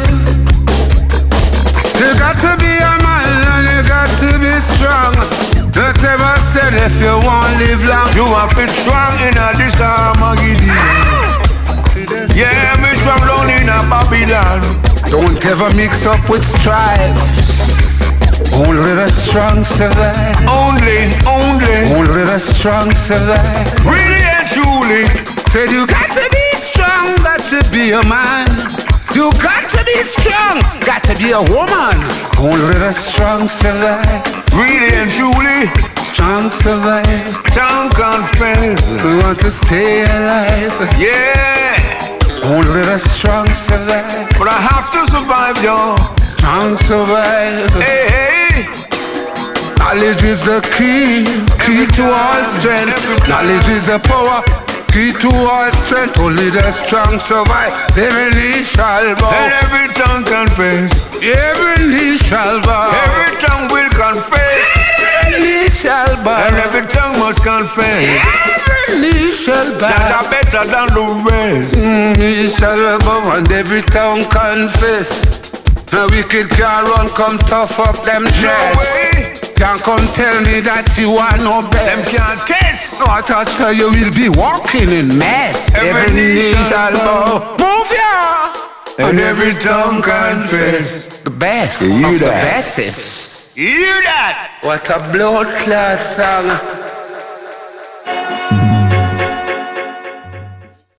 You got to be a man and you got to be strong. Not ever said if you want live long, you have to be strong in a this Armageddon. Yeah, me strong down in a Babylon. Don't ever mix up with strife. Only the strong survive. Only, only, only the strong survive. Really and truly, said you got to be strong, got to be a man. You got to be strong, got to be a woman. Only the strong survive. Really and truly, strong survive. Strong confess. We want to stay alive. Yeah. Only the strong survive. But I have to survive, yo. Strong survive. Hey, hey. Knowledge is the key, key to all strength. Knowledge is the power, key to all strength. Only the strong survive. Every knee shall bow, and every tongue confess. Every knee shall bow, every tongue will confess. Every knee shall bow, and every tongue must confess. Every knee shall bow, that are better than the rest. Mm, knee shall bow, and every tongue confess. The wicked can't run, come tough up them chest. Can't come tell me that you are no best. Them can't test. No, I thought so you will be walking in mess. Every, every knee shall bow. Move ya! And every tongue confess. The best you of that? The bestest. You hear that? What a blood clot song.